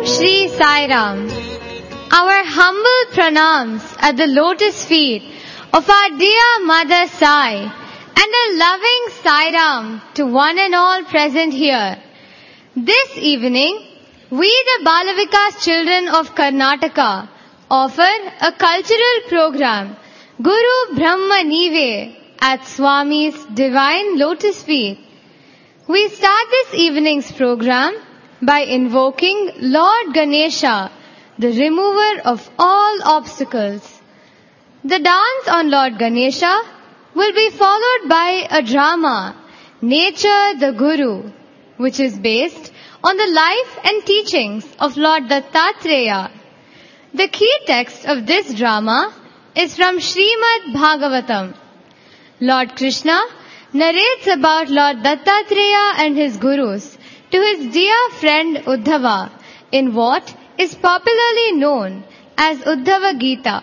Shri Sai Ram. Our humble pranams at the lotus feet of our dear Mother Sai and a loving Sai Ram to one and all present here. This evening, we the Balavikas children of Karnataka offer a cultural program, Guru Brahma Nive, at Swami's Divine Lotus Feet. We start this evening's program by invoking Lord Ganesha, the remover of all obstacles. The dance on Lord Ganesha will be followed by a drama, Nature the Guru, which is based on the life and teachings of Lord Dattatreya. The key text of this drama is from Srimad Bhagavatam. Lord Krishna narrates about Lord Dattatreya and his gurus to his dear friend Uddhava in what is popularly known as Uddhava Gita.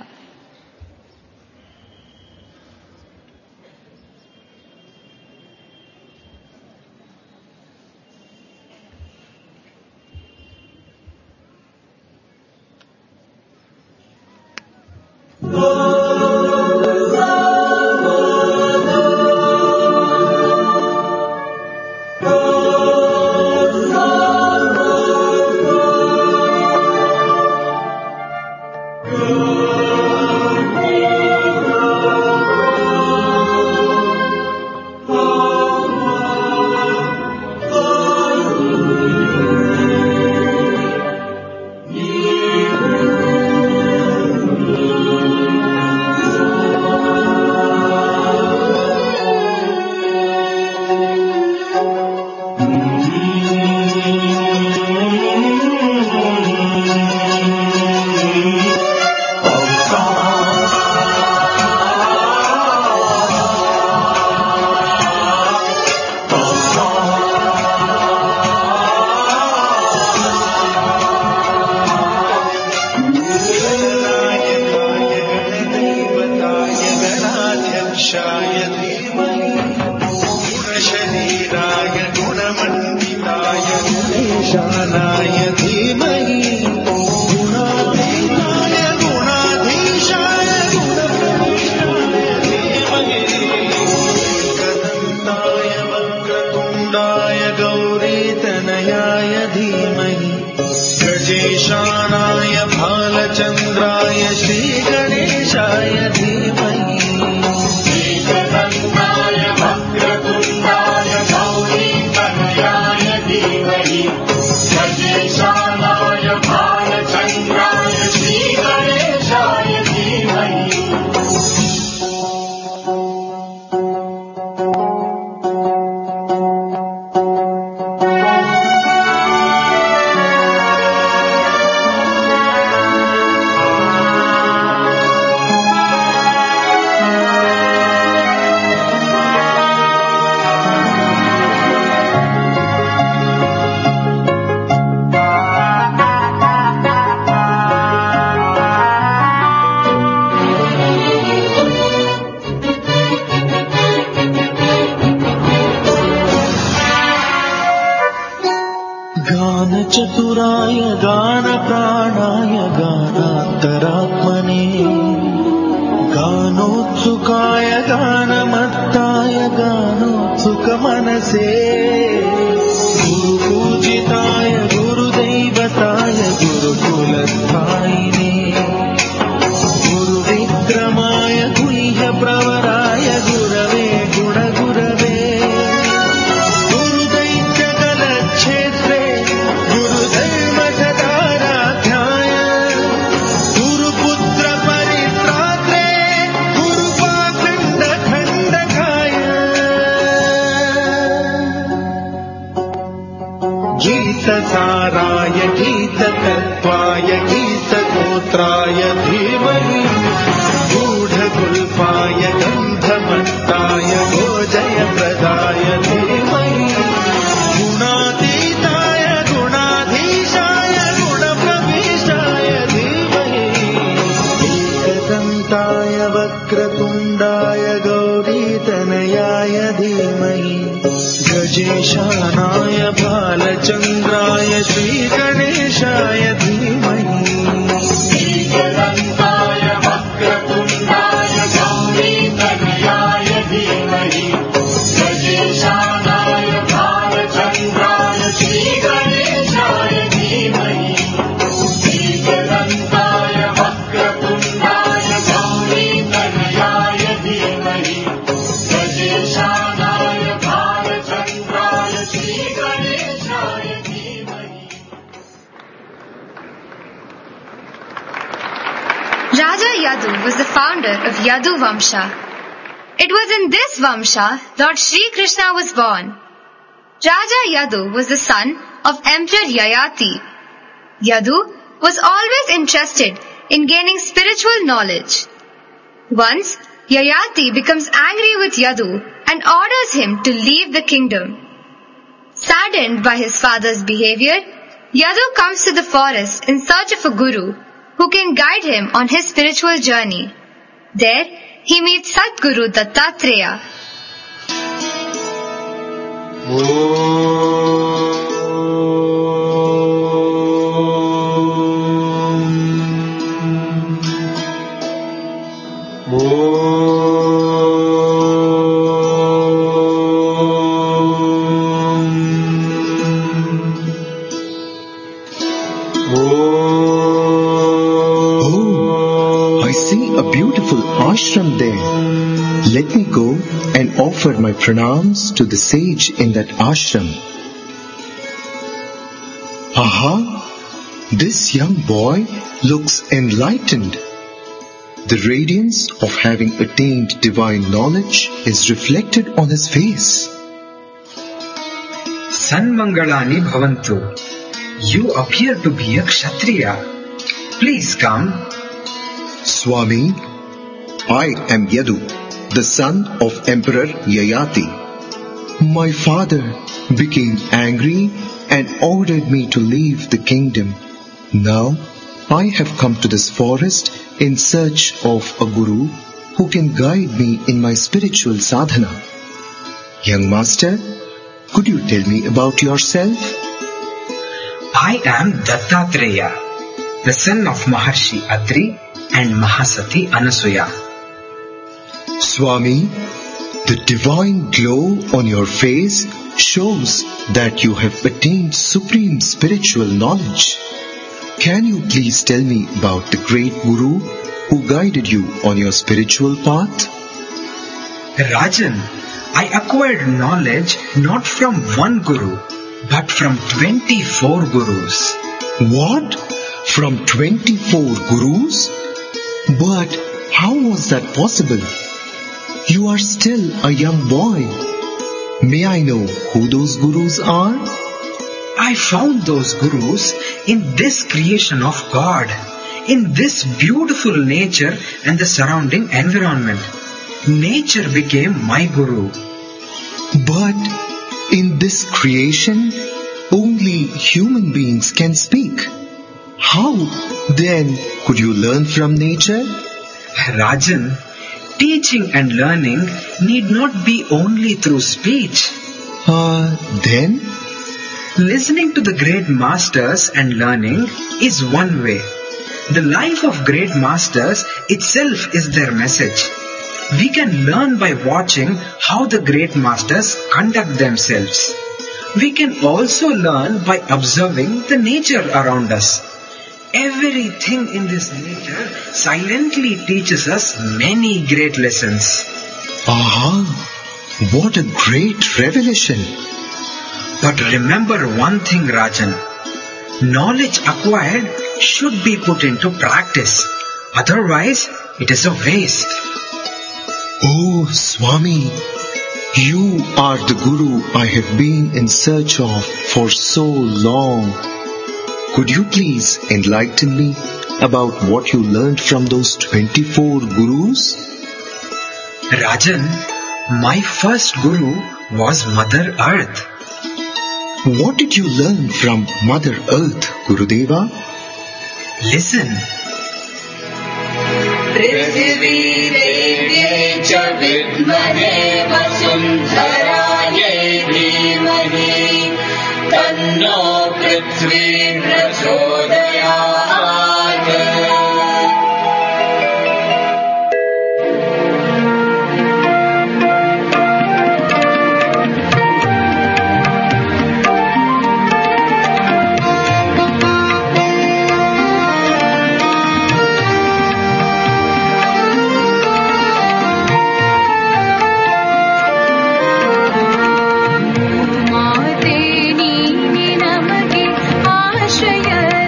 चतुराय गान प्राणाय गानान्तरात्मने गानोत्सुकाय गानमत्ताय गानोत्सुकमनसे गुरुपूजिताय गुरुदैवताय गुरुकुलस्थायिने गुरुविक्रमाय गुह्यप्रवराय गुरवे गुणगुरवे गीतसाराय गीततत्त्वाय गीतगोत्राय धीमहि गूढगुल्पाय गन्धमत्ताय गोजयप्रदाय धीमहि गुणातीताय गुणाधीशाय गुणप्रविशाय धीमहि एकदन्ताय वक्रतुण्डाय गौरीतनयाय धीमहि गजेशानाय बालचन्द्राय श्रीगणेशाय Raja Yadu was the founder of Yadu Vamsha. It was in this Vamsha Lord Sri Krishna was born. Raja Yadu was the son of Emperor Yayati. Yadu was always interested in gaining spiritual knowledge. Once, Yayati becomes angry with Yadu and orders him to leave the kingdom. Saddened by his father's behavior, Yadu comes to the forest in search of a guru who can guide him on his spiritual journey. There, he meets Satguru Dattatreya. Ashram there. Let me go and offer my pranams to the sage in that ashram. Aha! This young boy looks enlightened. The radiance of having attained divine knowledge is reflected on his face. Sanmangalani Bhavantu. You appear to be a Kshatriya. Please come. Swami, I am Yadu, the son of Emperor Yayati. My father became angry and ordered me to leave the kingdom. Now, I have come to this forest in search of a guru who can guide me in my spiritual sadhana. Young master, could you tell me about yourself? I am Dattatreya, the son of Maharshi Atri and Mahasati Anasuya. Swami, the divine glow on your face shows that you have attained supreme spiritual knowledge. Can you please tell me about the great Guru who guided you on your spiritual path? Rajan, I acquired knowledge not from one Guru, but from 24 Gurus. What? From 24 Gurus? But how was that possible? You are still a young boy. May I know who those Gurus are? I found those Gurus in this creation of God, in this beautiful nature and the surrounding environment. Nature became my Guru. But in this creation, only human beings can speak. How then could you learn from nature? Rajan, teaching and learning need not be only through speech. Then? Listening to the great masters and learning is one way. The life of great masters itself is their message. We can learn by watching how the great masters conduct themselves. We can also learn by observing the nature around us. Everything in this nature silently teaches us many great lessons. Aha! What a great revelation! But remember one thing, Rajan. Knowledge acquired should be put into practice. Otherwise, it is a waste. Oh, Swami, you are the Guru I have been in search of for so long. Could you please enlighten me about what you learned from those 24 Gurus? Rajan, my first Guru was Mother Earth. What did you learn from Mother Earth, Gurudeva? Listen. Prithvi Devye cha vidmane vasundharaye dhimahi tanno prithvi prachodayat. ಮಾತೆ ನೀನೆ ನಮಗೆ ಆಶ್ರಯ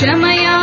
क्षमया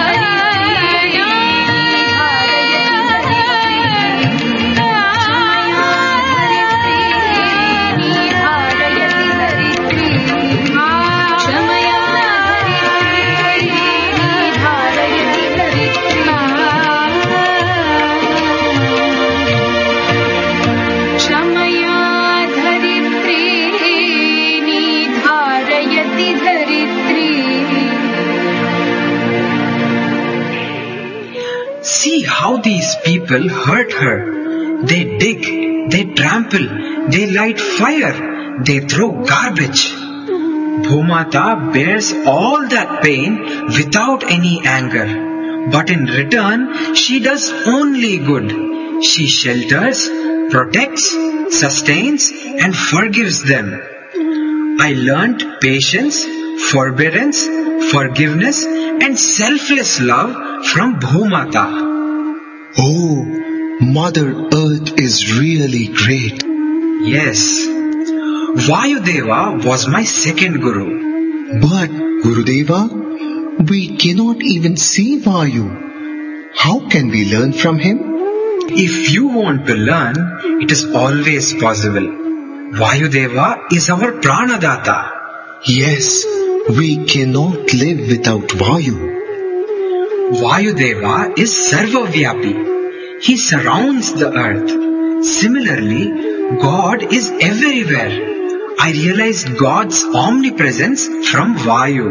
See how these people hurt her. They dig, they trample, they light fire, they throw garbage. Bhumata bears all that pain without any anger. But in return, she does only good. She shelters, protects, sustains and forgives them. I learnt patience, forbearance, forgiveness and selfless love from Bhumata. Oh, Mother Earth is really great. Yes, Vayudeva was my second Guru. But, Gurudeva, we cannot even see Vayu. How can we learn from him? If you want to learn, it is always possible. Vayudeva is our Pranadata. Yes, we cannot live without Vayu. Vayudeva is Sarvavyapi. He surrounds the earth. Similarly, God is everywhere. I realized God's omnipresence from Vayu.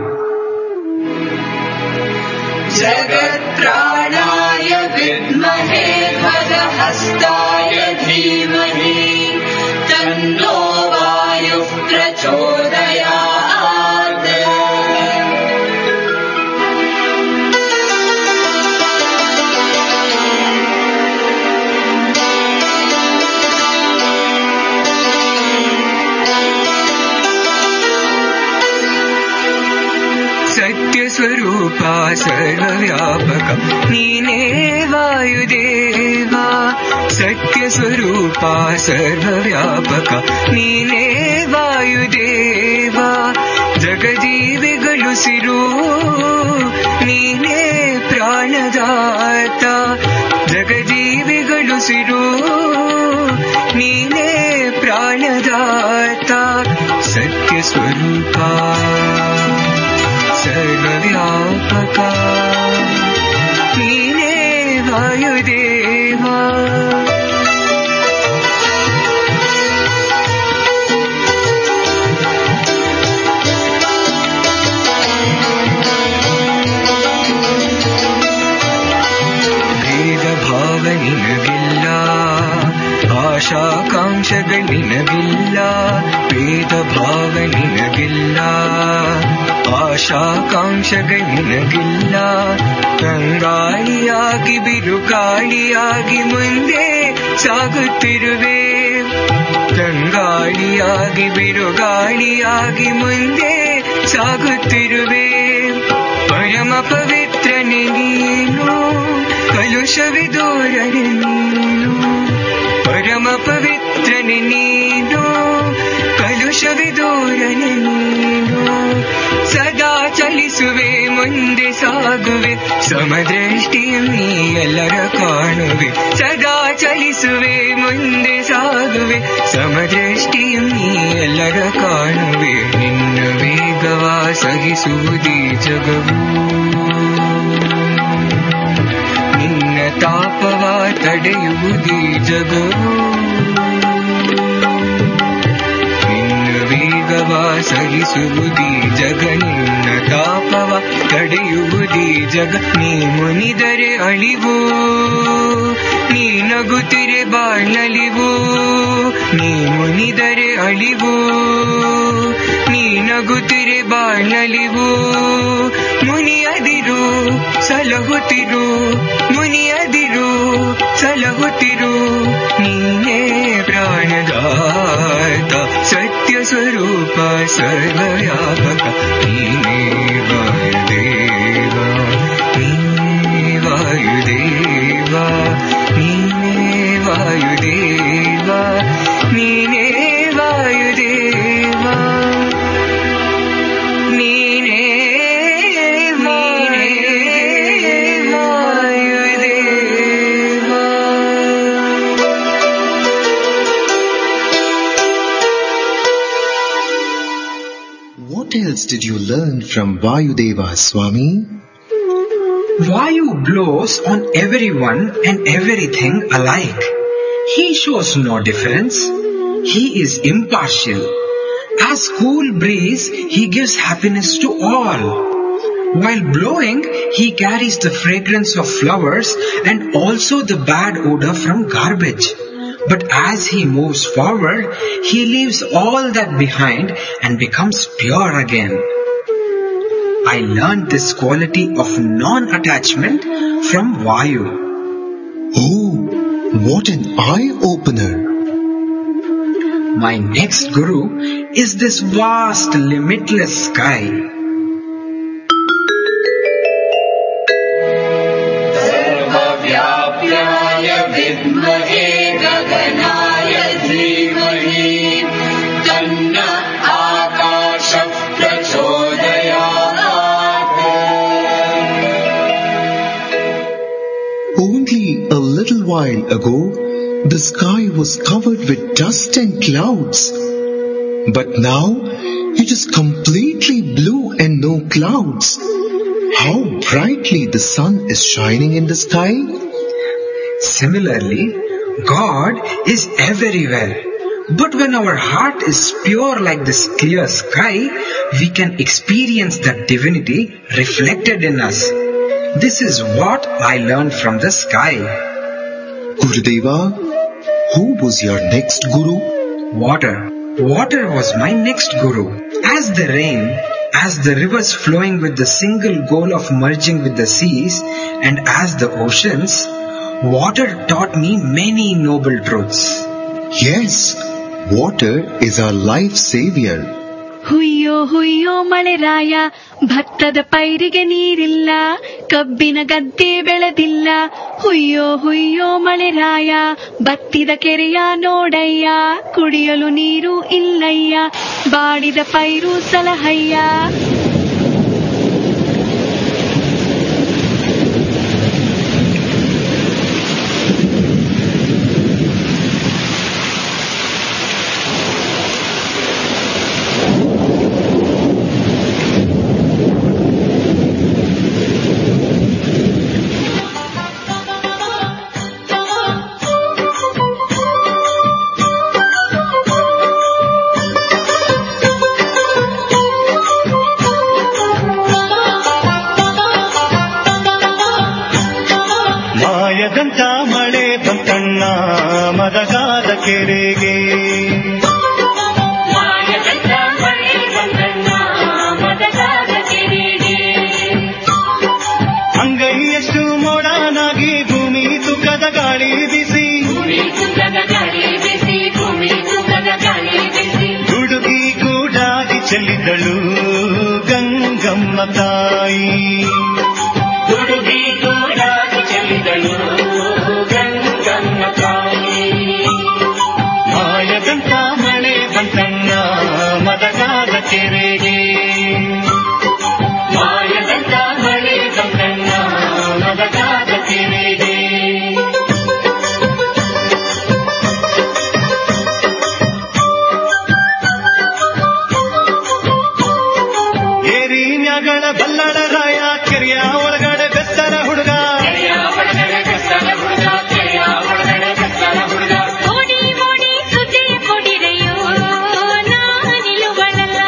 Jagat pranaya vidmahe bhadahastaya dhimahi tanno vayuh prachodayat. सत्यस्वरूपा सर्वव्यापका नीने वायुदेवा सत्यस्वरूपा सर्वव्यापका नीने वायुदेवा जगजीविगलुसिरू नीने प्राणदाता जगजीविगलुसिरू नीने प्राणदाता सत्यस्वरूपा सर्वव्यापका नीने वायुदेवा भेदभाव निनगिಲ್ಲ ಆಶಾಕಾಂಕ್ಷೆಗಳು ನಿನಗಿಲ್ಲ ಭೇದಭಾವ ನಿನಗಿಲ್ಲ ಆಶಾಕಾಂಕ್ಷೆಗಳು ನಿನಗಿಲ್ಲ ತಂಗಾಳಿಯಾಗಿ ಬಿರುಗಾಳಿಯಾಗಿ ಮುಂದೆ ಸಾಗುತ್ತಿರುವೆ ತಂಗಾಳಿಯಾಗಿ ಬಿರುಗಾಳಿಯಾಗಿ ಮುಂದೆ ಸಾಗುತ್ತಿರುವೆ ಪರಮ ಪವಿತ್ರನೆ ನೀನು ಕಲುಷವಿದೂರನೆ ನೀನು ಪರಮ ಪವಿತ್ರನೆ ನೀನು ಕಲುಷವಿದೂರನೆ ನೀನು ಸದಾ ಚಲಿಸುವೆ ಮುಂದೆ ಸಾಗುವೆ ಸಮದೃಷ್ಟಿಯು ನೀ ಎಲ್ಲರ ಕಾಣುವೆ ಸದಾ ಚಲಿಸುವೆ ಮುಂದೆ ಸಾಗುವೆ ಸಮದೃಷ್ಟಿಯು ನೀ ಎಲ್ಲರ ಕಾಣುವೆ ನಿನ್ನ ವೇಗವ ಸಹಿಸುವುದೇ ಜಗವು ನಿನ್ನ ತಾಪವ ತಡೆಯುವುದೇ ಜಗವು ನಿನ್ನ ವೇಗವ ಸಹಿಸುವುದೇ ಜಗ ನಿನ್ನ ತಾಪವ ತಡೆಯುವುದೇ ಜಗ ನೀ ಮುನಿದರೆ ಅಳಿವು ನೀ ನಗುತ್ತಿರೆ ಬಾಳ್ನಲಿವು ನೀ ಮುನಿದರೆ ಅಳಿವು ನೀ ನಗುತ್ತಿರೆ ಬಾಳ್ನಲಿವು ಮುನಿಯದಿರು ಸಲಹುತ್ತಿರು ಮುನಿಯದಿರು ಸಲಹುತ್ತಿರು ನೀನೇ ಪ್ರಾಣದಾತ ಸತ್ಯ ಸ್ವರೂಪ ಸರ್ವವ್ಯಾಪಕ ನೀನೇ ವಾಯುದೇವ ನೀನೇ ವಾಯುದೇವ ನೀನೇ ವಾಯುದೇವ ನೀನೇ ವಾಯುದೇವ ನೀನೇ ನೀನೇ did you learn from Vayudeva, Swami? Vayu blows on everyone and everything alike. He shows no difference. He is impartial. As cool breeze, he gives happiness to all. While blowing, he carries the fragrance of flowers and also the bad odor from garbage. But as he moves forward, he leaves all that behind and becomes pure again. I learned this quality of non-attachment from Vayu. Oh, what an eye-opener! My next guru is this vast, limitless sky. सर्वव्याप्याय विद्महे गगनाय धीमहि तन्न आकाशः प्रचोदयात्. Only a little while ago, the sky was covered with dust and clouds. But now, it is completely blue and no clouds. How brightly the sun is shining in the sky. Similarly, God is everywhere. But when our heart is pure like this clear sky, we can experience that divinity reflected in us. This is what I learned from the sky. Gurudeva, who was your next guru? Water. Water was my next guru. As the rain, as the rivers flowing with the single goal of merging with the seas, and as the oceans, water taught me many noble truths. Yes, water is our life savior. ಹುಯ್ಯೋ ಹುಯ್ಯೋ ಮಳೆರಾಯ, ಭತ್ತದ ಪೈರಿಗೆ ನೀರಿಲ್ಲ, ಕಬ್ಬಿನ ಗದ್ದೆ ಬೆಳೆದಿಲ್ಲ. ಹುಯ್ಯೋ ಹುಯ್ಯೋ ಮಳೆರಾಯ, ಬತ್ತಿದ ಕೆರೆಯ ನೋಡಯ್ಯ, ಕುಡಿಯಲು ನೀರು ಇಲ್ಲಯ್ಯ, ಬಾಡಿದ ಪೈರು ಸಲಹಯ್ಯ. ಮಾಯದಂತ ಮಳೆ ಬಂತಣ್ಣ ಮದಗಾದ ಕೆರೆಗೆ, ಮಾಯದಂತ ಮಳೆ ಬಂತಣ್ಣ ಮದಗಾದ ಕೆರೆಗೆ. ಅಂಗೈಯಷ್ಟು ಮೋಡನಾಗಿ ಭೂಮಿ ತುಕ್ಕದ ಗಾಳಿ ಬಿಸಿ, ಭೂಮಿ ತುಕ್ಕದ ಗಾಳಿ ಬಿಸಿ, ಭೂಮಿ ತುಕ್ಕದ ಗಾಳಿ ಬಿಸಿ. ಹುಡುಗಿ ಕೂಡಾಗಿ ಚೆಲ್ಲಿದಳು ಗಂಗಮ್ಮ ತಾಯಿ, ಹುಡುಗಿ ಕೂಡಾಗಿ ಚೆಲ್ಲಿದಳು ಗಂಗಮ್ಮ ತಾಯಿ. ಮಾಯದಂತ ಮಳೆ ಬಂತಣ್ಣ ಮದಗಾದ ಕೆರೆಗೆ, ಮಾಯದಂತ ಮಳೆ ಬಂತಣ್ಣ ಮದಗಾದ ಕೆರೆಗೆ. ಏರಿನ್ಯಾಗಳ ಬಲ್ಲಳ ರಾಯ ಕೆರೆಯ ಒಳಗಡೆ ಬೆಸ್ತರ ಹುಡುಗ, ಕೆರೆಯ ಒಳಗಡೆ ಬೆಸ್ತರ ಹುಡುಗ, ಕೆರೆಯ ಒಳಗಡೆ ಬೆಸ್ತರ ಹುಡುಗ. ಓಡಿ ಓಡಿ ಸುದ್ದಿಯ ಕೊಡಿರೆಯೋ ನಾನಿಲುವಳಲ್ಲ,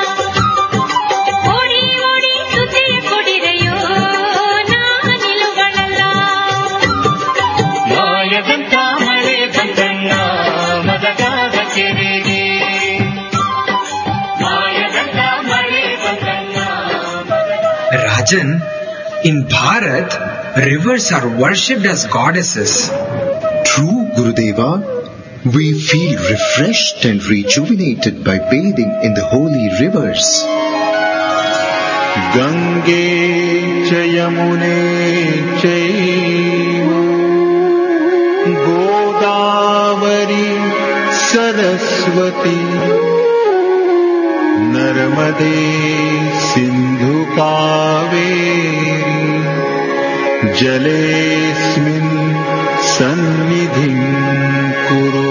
ಓಡಿ ಓಡಿ ಸುದ್ದಿಯ ಕೊಡಿರೆಯೋ ನಾನಿಲುವಳಲ್ಲ. ಮಾಯದಂತ ಮಳೆ ಬಂತಣ್ಣ ಮದಗಾದ ಕೆರೆಗೆ, ಮಾಯದಂತ ಮಳೆ ಬಂತಣ್ಣ. Rajan, in Bharat, rivers are worshipped as goddesses. True, Gurudeva, we feel refreshed and rejuvenated by bathing in the holy rivers. ಗಂಗೆ ಚ ಯಮುನೆ ಚೈವ ಗೋದಾವರಿ ಸರಸ್ವತಿ ನರ್ಮದೆ ಸಿಂಧು ಕಾವೇರಿ ಜಲೇಸ್ಮಿನ್ ಸನ್ನಿಧಿಂ ಕುರು.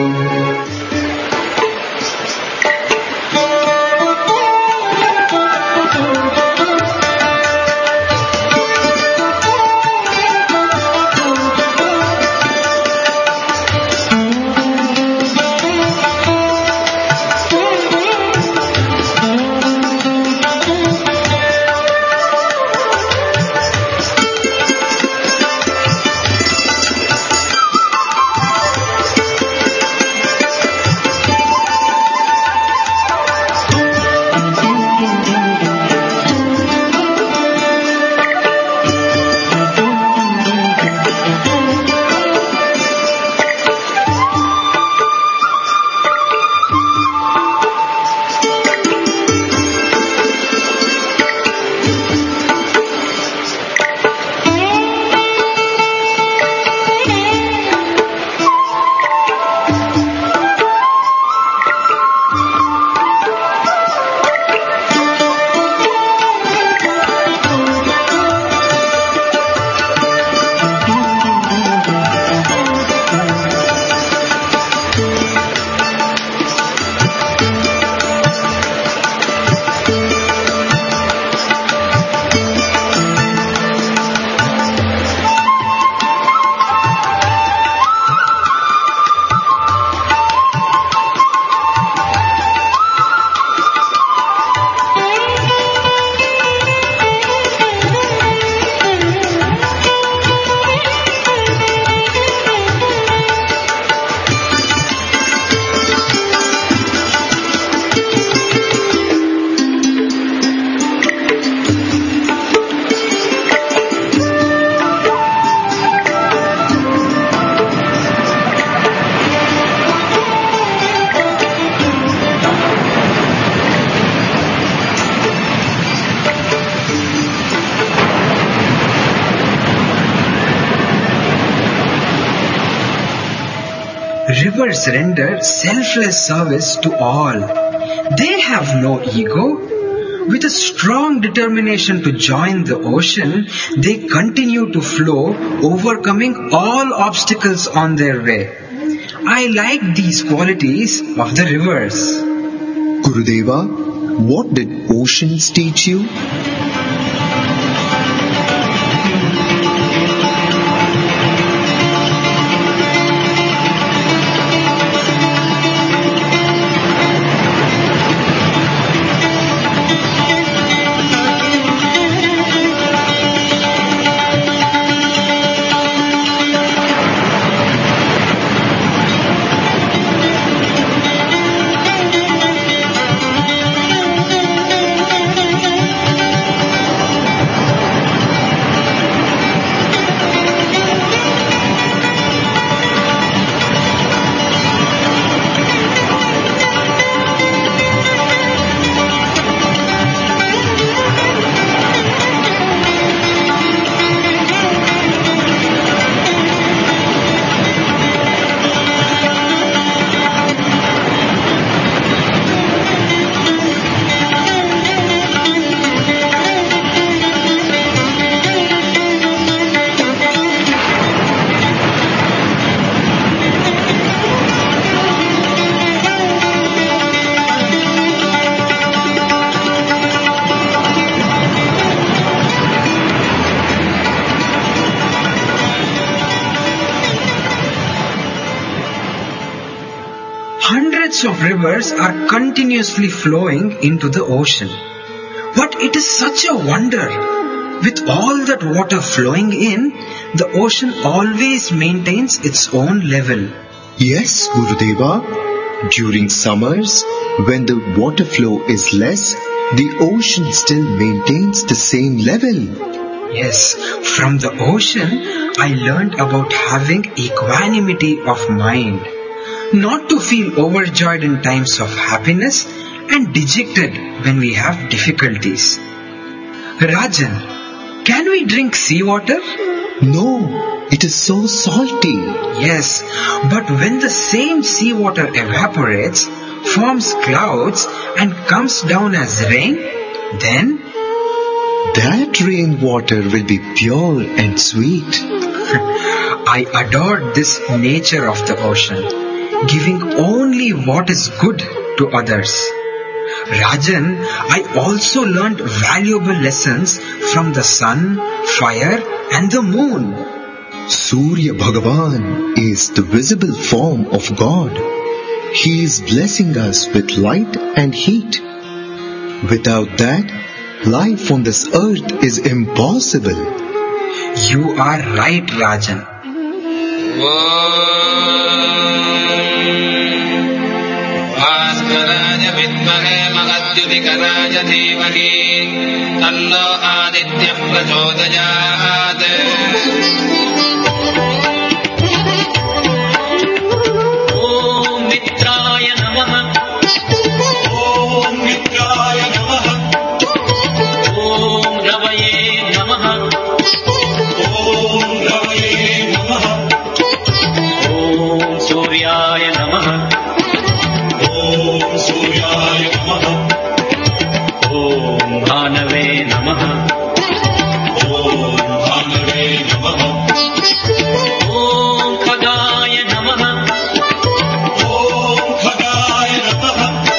rivers render selfless service to all. They have no ego. With a strong determination to join the ocean, they continue to flow, overcoming all obstacles on their way. I like these qualities of the rivers. Gurudeva, what did oceans teach you? Hundreds of rivers are continuously flowing into the ocean. But it is such a wonder. With all that water flowing in, the ocean always maintains its own level. Yes, Gurudeva. During summers, when the water flow is less, the ocean still maintains the same level. Yes, from the ocean, I learned about having equanimity of mind. Not to feel overjoyed in times of happiness and dejected when we have difficulties. Rajan, can we drink seawater? No, it is so salty. Yes, but when the same seawater evaporates, forms clouds and comes down as rain, then that rainwater will be pure and sweet. I adored this nature of the ocean, giving only what is good to others. Rajan, I also learned valuable lessons from the sun, fire and the moon. Surya Bhagavan is the visible form of God. He is blessing us with light and heat. Without that, life on this earth is impossible. You are right, Rajan. भास्कराय विद्महे महद्युतिकराय धीमहि तन्नो आदित्यः प्रचोदयात् ॐ मित्राय नमः ॐ मित्राय नमः ॐ रवये नमः ॐ रवये नमः ॐ सूर्याय नमः ॐ सूर्याय नमः ॐ भानवे नमः ॐ भानवे नमः ॐ खगाय नमः ॐ खगाय नमः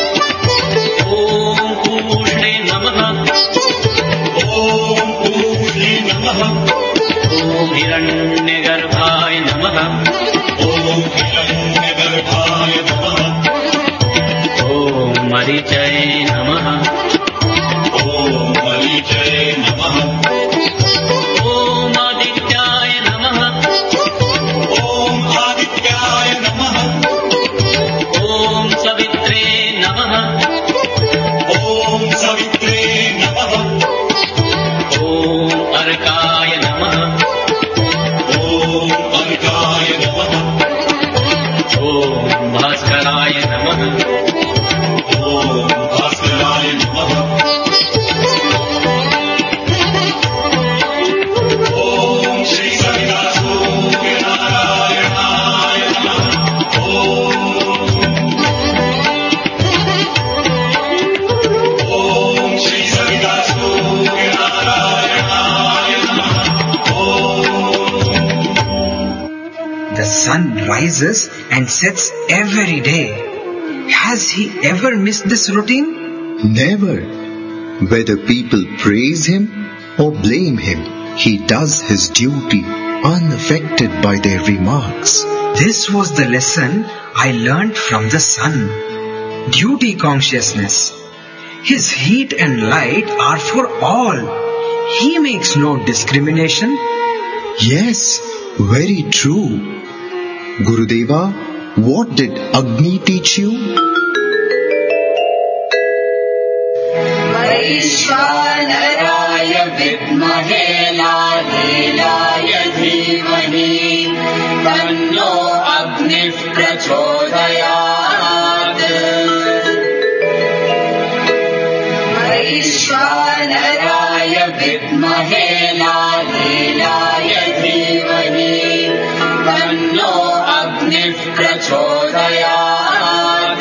ॐ पूष्णे नमः ॐ पूष्णे नमः ॐ हिरण्यगर्भाय नमः ॐ हिरण्यगर्भाय नमः ॐ मरीचये नमः ॐ मरीचये नमः ॐ आदित्याय नमः ॐ आदित्याय नमः ॐ सवित्रे नमः ॐ सवित्रे नमः ॐ अर्काय नमः ॐ अर्काय नमः ॐ भास्कराय नमः ॐ sun rises and sets every day. Has he ever missed this routine? Never. Whether people praise him or blame him, he does his duty unaffected by their remarks. This was the lesson I learnt from the sun. Duty consciousness. His heat and light are for all. He makes no discrimination. Yes, very true. Gurudeva, what did Agni teach you? वैश्वानराय विद्महे लालीलाय धीमहि तन्नो अग्निः प्रचोदयात् वैश्वानराय विद्महे लालीलाय धीमहि तन्नो अग्निः प्रचोदयात्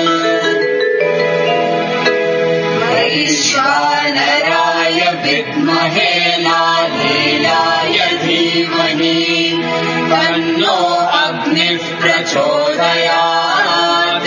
वैश्वानराय विद्महे लालीलाय धीमहि तन्नो अग्निः प्रचोदयात्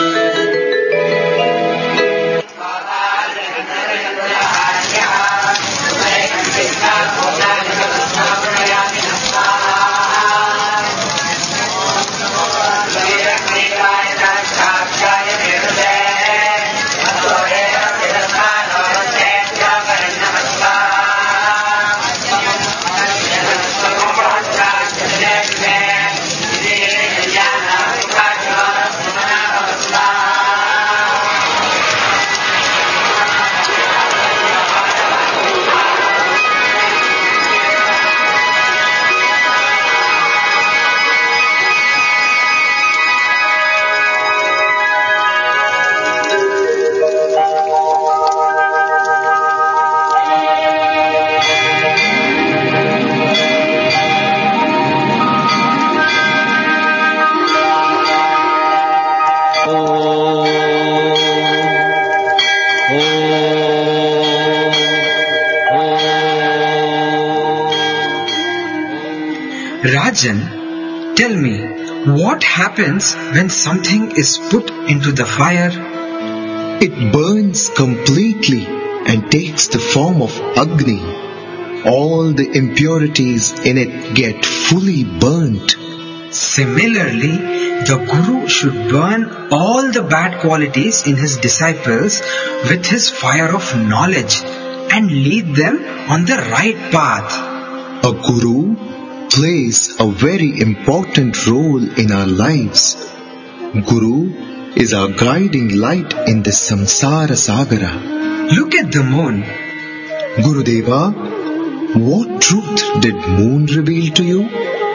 Rajan, tell me, what happens when something is put into the fire? It burns completely and takes the form of Agni. All the impurities in it get fully burnt. Similarly, the Guru should burn all the bad qualities in his disciples with his fire of knowledge and lead them on the right path. A Guru plays a very important role in our lives. Guru is our guiding light in the samsara sagara. Look at the moon. Gurudeva, what truth did moon reveal to you?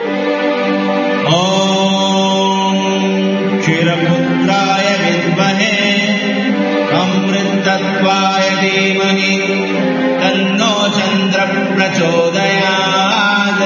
क्षीरपुत्राय विद्महे अमृतत्वाय धीमहि तन्नो चन्द्रः प्रचोदयात्.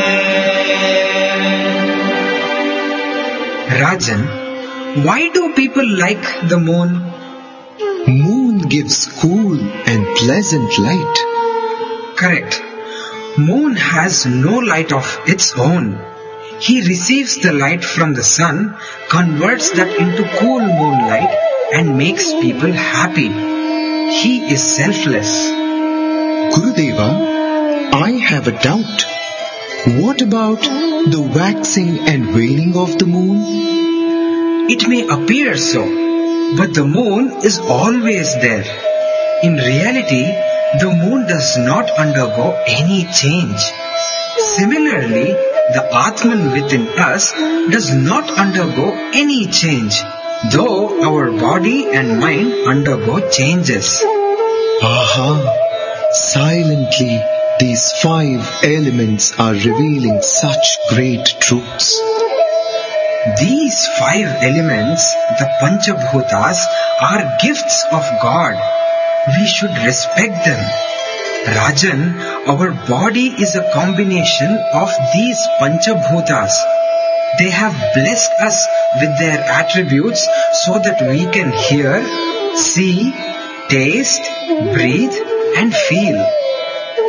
Rajan, why do people like the moon? Moon gives cool and pleasant light. Correct. Moon has no light of its own. He receives the light from the sun, converts that into cool moonlight and makes people happy. He is selfless. Gurudeva, I have a doubt. What about the waxing and waning of the moon? It may appear so, but the moon is always there. In reality, the moon does not undergo any change. Similarly, the Atman within us does not undergo any change, though our body and mind undergo changes. Aha! Silently, these 5 elements are revealing such great truths. These 5 elements, the Panchabhutas, are gifts of God. We should respect them. Rajan, our body is a combination of these Panchabhutas. They have blessed us with their attributes so that we can hear, see, taste, breathe and feel.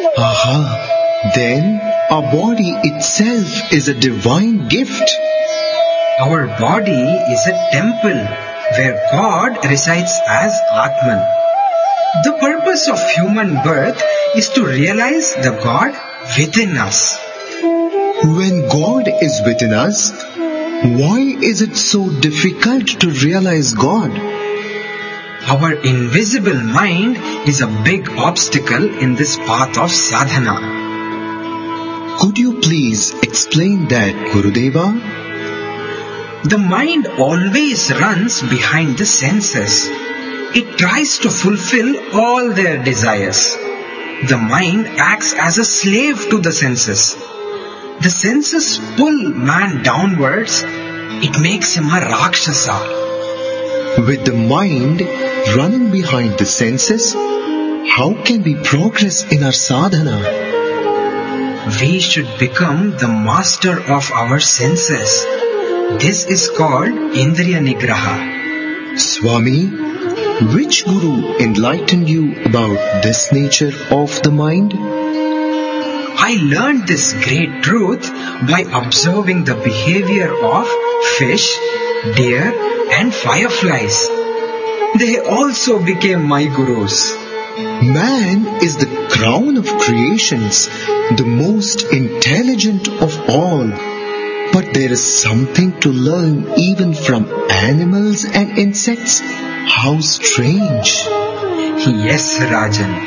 Aha! Then our body itself is a divine gift. Our body is a temple where God resides as Atman. The purpose of human birth is to realize the God within us. When God is within us, why is it so difficult to realize God? Our invisible mind is a big obstacle in this path of sadhana. Could you please explain that, Gurudeva? The mind always runs behind the senses. It tries to fulfill all their desires. The mind acts as a slave to the senses. The senses pull man downwards. It makes him a Rakshasa. With the mind running behind the senses, how can we progress in our sadhana? We should become the master of our senses. This is called Indriya Nigraha. Swami, which guru enlightened you about this nature of the mind? I learned this great truth by observing the behavior of fish, deer, and fireflies. They also became my gurus. Man is the crown of creations, the most intelligent of all. But there is something to learn even from animals and insects. How strange. Yes, Rajan.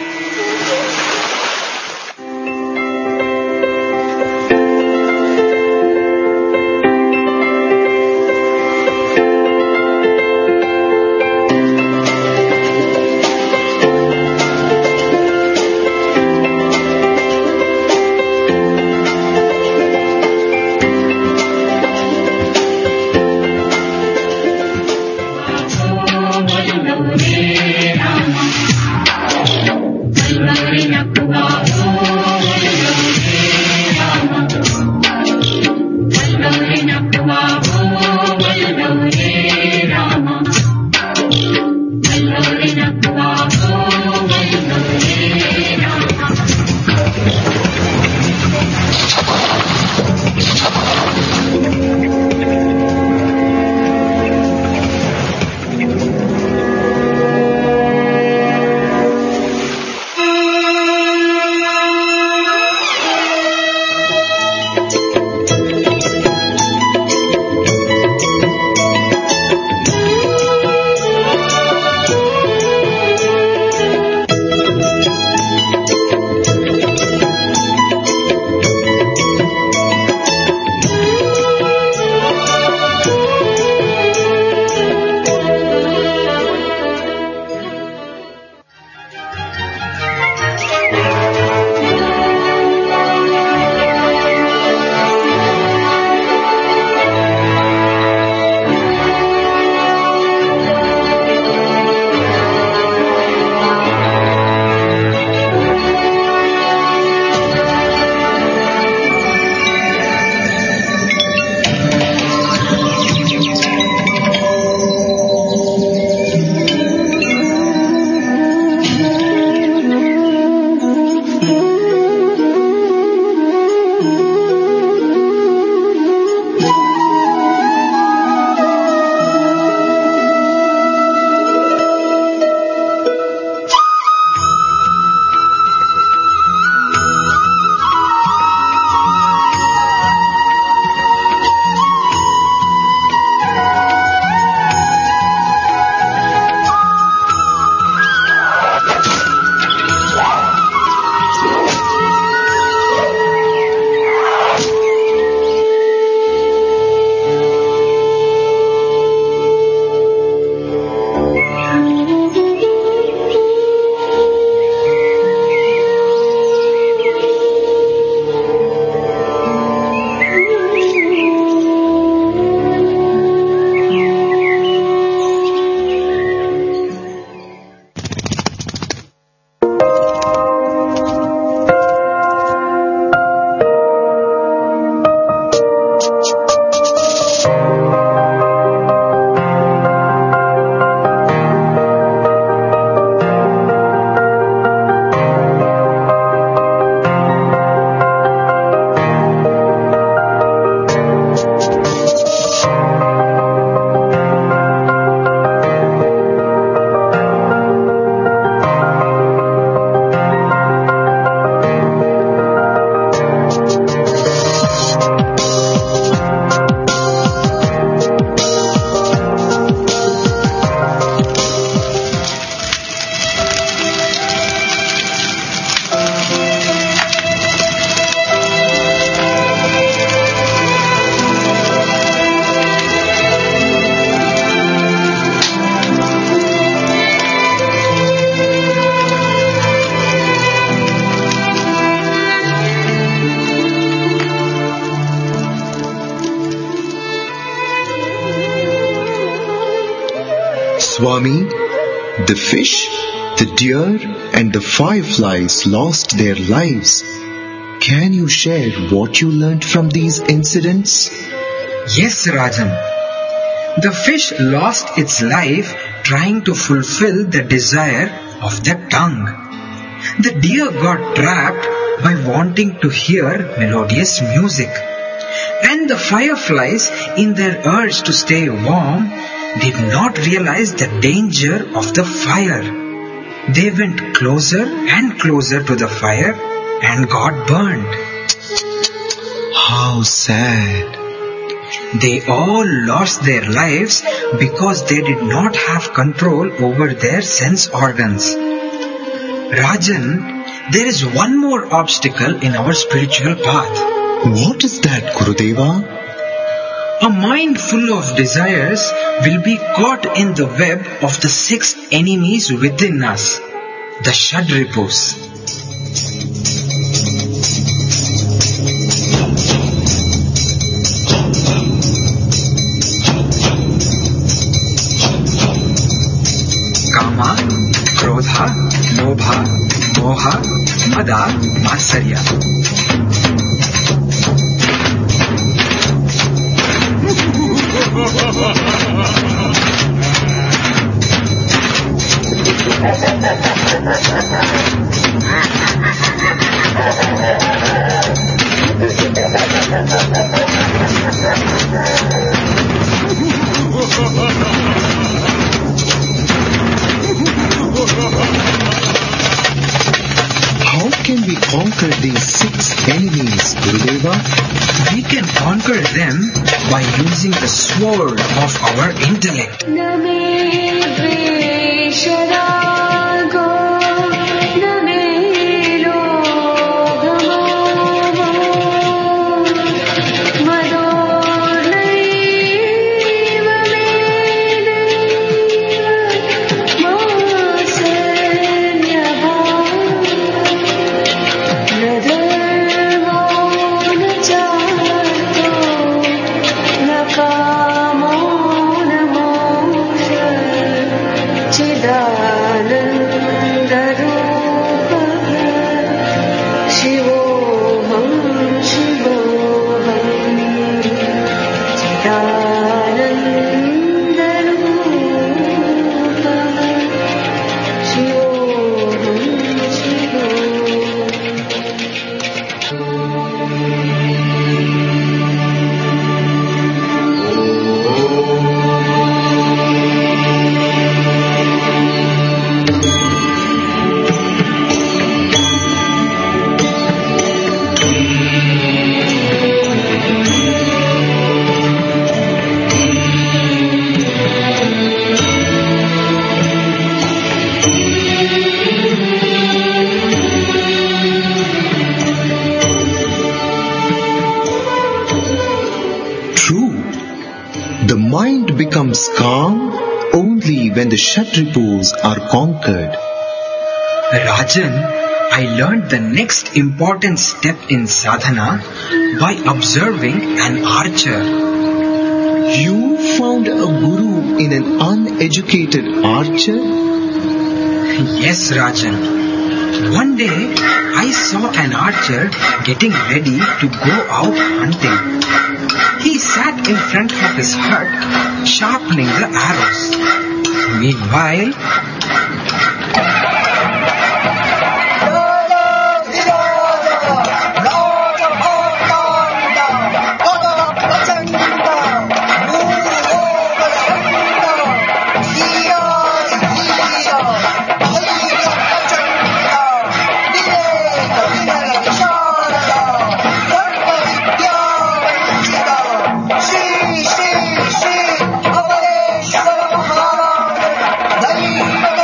Swami, the fish, the deer and the fireflies lost their lives. Can you share what you learned from these incidents? Yes, Rajan. The fish lost its life trying to fulfill the desire of the tongue. The deer got trapped by wanting to hear melodious music. And the fireflies, in their urge to stay warm, did not realize the danger of the fire. They went closer and closer to the fire and got burned. How sad. They all lost their lives because they did not have control over their sense organs. Rajan, there is one more obstacle in our spiritual path. What is that, Gurudeva? A mind full of desires will be caught in the web of the 6 enemies within us, the Shadripus. Kama, Krodha, Lobha, Moha, Mada, Matsarya. How can we conquer these 6 enemies, Gurudeva? We can conquer them by using the sword of our intellect. The mind becomes calm only when the Kshatripus are conquered. Rajan, I learned the next important step in sadhana by observing an archer. You found a guru in an uneducated archer? Yes, Rajan. One day, I saw an archer getting ready to go out hunting. He sat in front of his hut, sharpening the arrows. Meanwhile, Shri Shri Avaresha Maharaj Daiva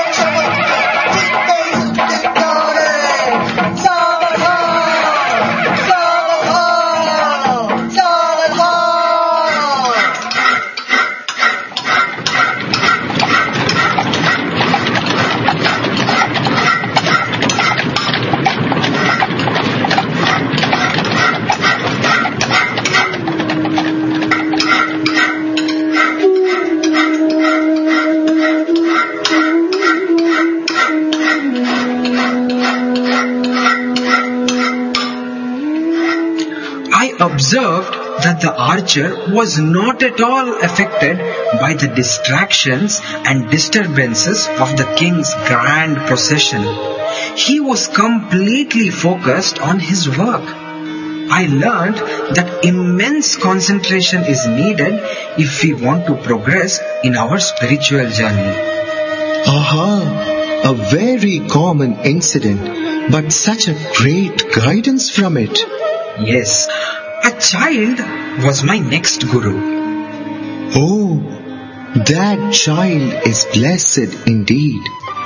observed that the archer was not at all affected by the distractions and disturbances of the king's grand procession. He was completely focused on his work. I learned that immense concentration is needed if we want to progress in our spiritual journey. Aha! A very common incident, but such a great guidance from it. Yes, a child was my next guru. Oh, that child is blessed indeed.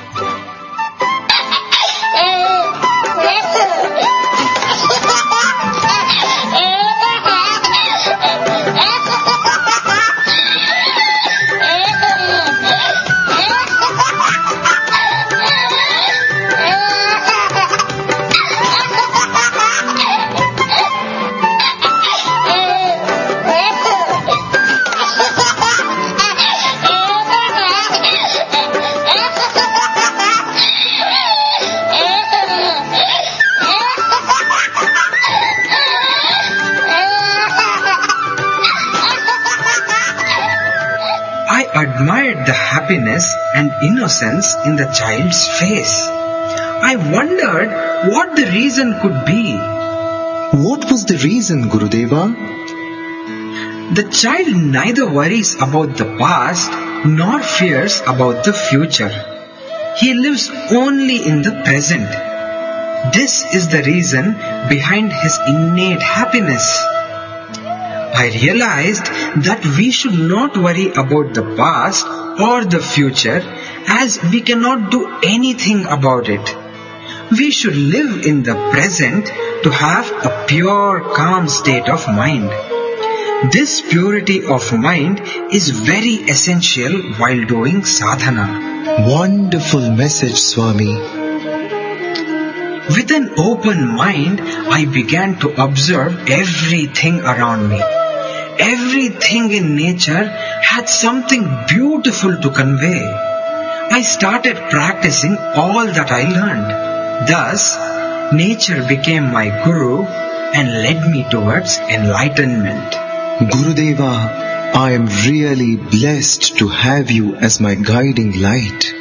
Admired the happiness and innocence in the child's face. I wondered what the reason could be. What was the reason, Gurudeva? The child neither worries about the past nor fears about the future. He lives only in the present. This is the reason behind his innate happiness. I realized that we should not worry about the past or the future, as we cannot do anything about it. We should live in the present to have a pure, calm state of mind. This purity of mind is very essential while doing sadhana. Wonderful message, Swami. With an open mind, I began to observe everything around me. Everything in nature had something beautiful to convey. I started practicing all that I learned. Thus, nature became my guru and led me towards enlightenment. Gurudeva, I am really blessed to have you as my guiding light.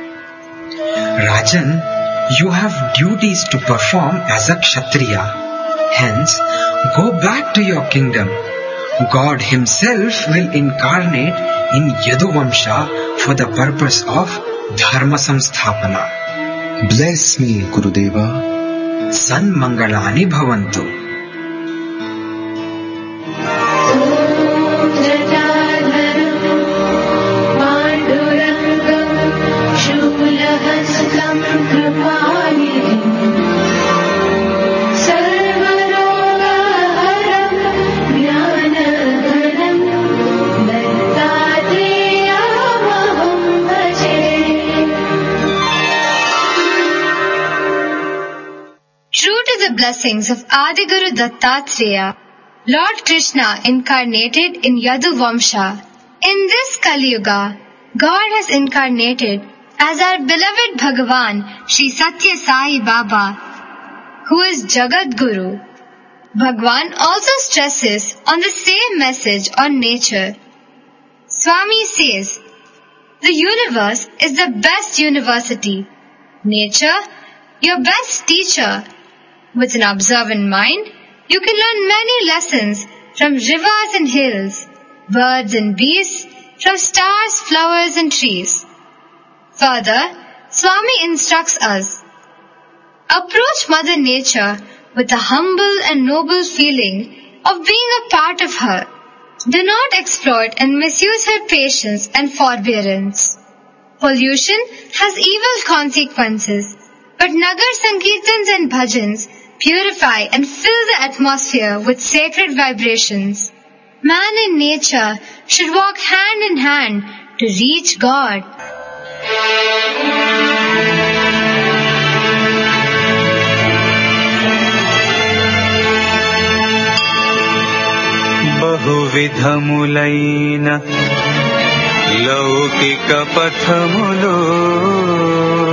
Rajan, you have duties to perform as a Kshatriya. Hence, go back to your kingdom. God himself will incarnate in Yaduvamsha for the purpose of Dharma Samsthapana. Bless me, Gurudeva. Sanmangalani bhavantu. Blessings of Adiguru Dattatreya, Lord Krishna incarnated in Yaduvamsha. In this Kali Yuga, God has incarnated as our beloved Bhagavan Sri Satya Sai Baba, who is Jagat Guru. Bhagavan also stresses on the same message on nature. Swami says, the universe is the best university. Nature, your best teacher. With an observant mind, you can learn many lessons from rivers and hills, birds and beasts, from stars, flowers and trees. Further, Swami instructs us, approach Mother Nature with a humble and noble feeling of being a part of her. Do not exploit and misuse her patience and forbearance. Pollution has evil consequences, but Nagar Sankirtans and Bhajans purify and fill the atmosphere with sacred vibrations. Man and nature should walk hand in hand to reach God. బహువిధములైన లౌకిక పథములో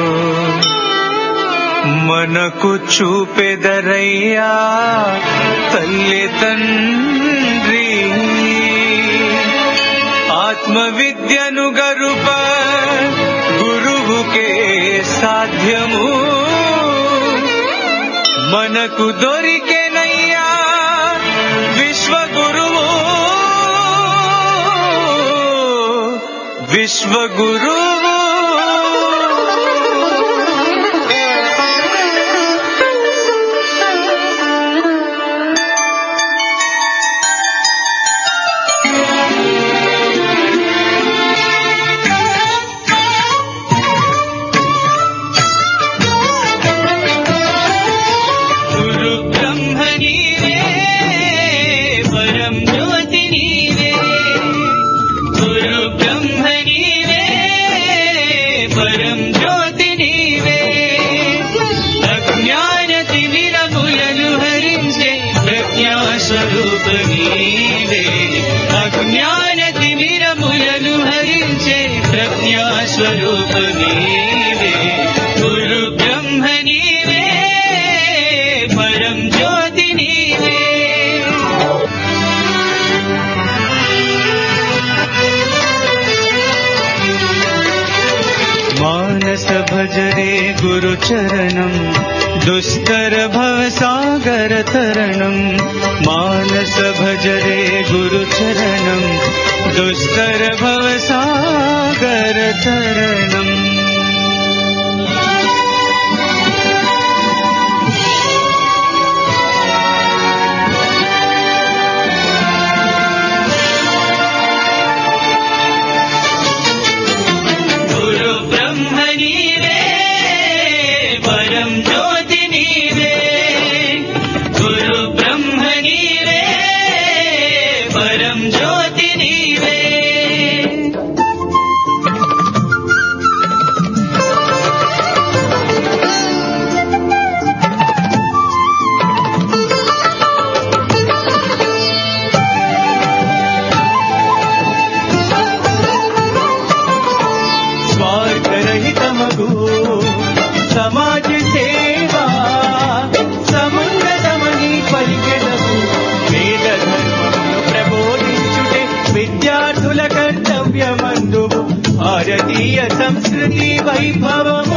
మనకు చూపెదరయ్యా తల్లి తండ్రి ఆత్మవిద్యను గరుప గురువుకే సాధ్యము మనకు దొరికెనయ్యా విశ్వగురువు విశ్వగురువు భజరే గురుచరణం దుస్తర భవసాగర తరణం మానస భజరే గురుచరణం దుస్తర భవసాగర తరణం భారతీయ సంస్కృతి వైభవము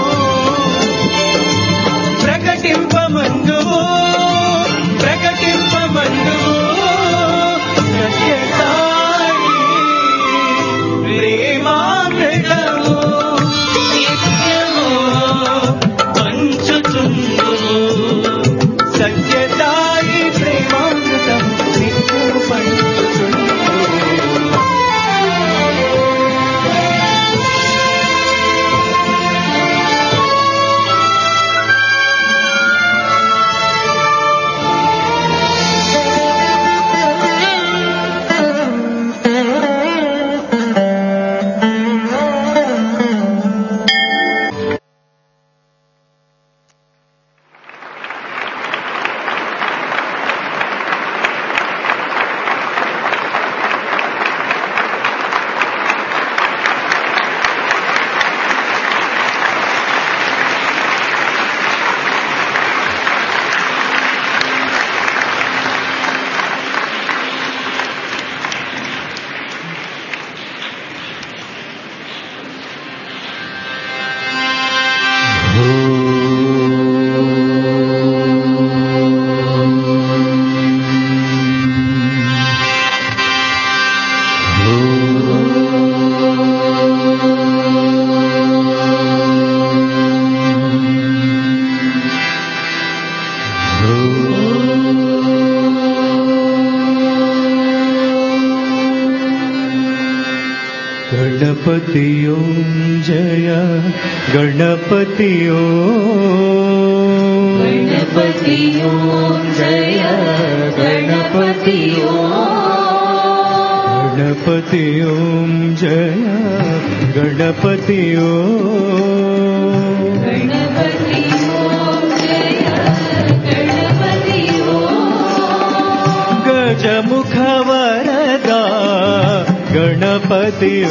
ప్రకటింపమందువు సత్యసాయి ప్రేమామృతము నిత్యము పంచుచుందువు సత్యసాయి ప్రేమామృతము నిత్యము పంచుచుందువు गणपति ओम जय गणपति ओम गणपति ओम जय गणपति ओम गणपति ओम जय गणपति ओम गणपति ओम जय गणपति ओम गजमुख वरदा गणपति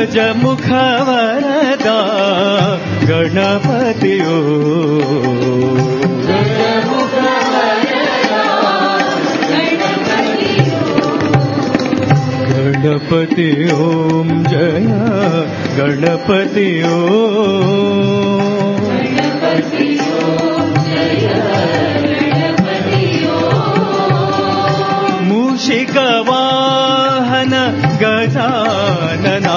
ಗಜಮುಖ ವರದ ಗಣಪತಿಯೋ ಗಣಪತಿ ಓಂ ಜಯ ಗಣಪತಿ ಮೂಷಿಕ ವಾಹನ ಗಜಾನನ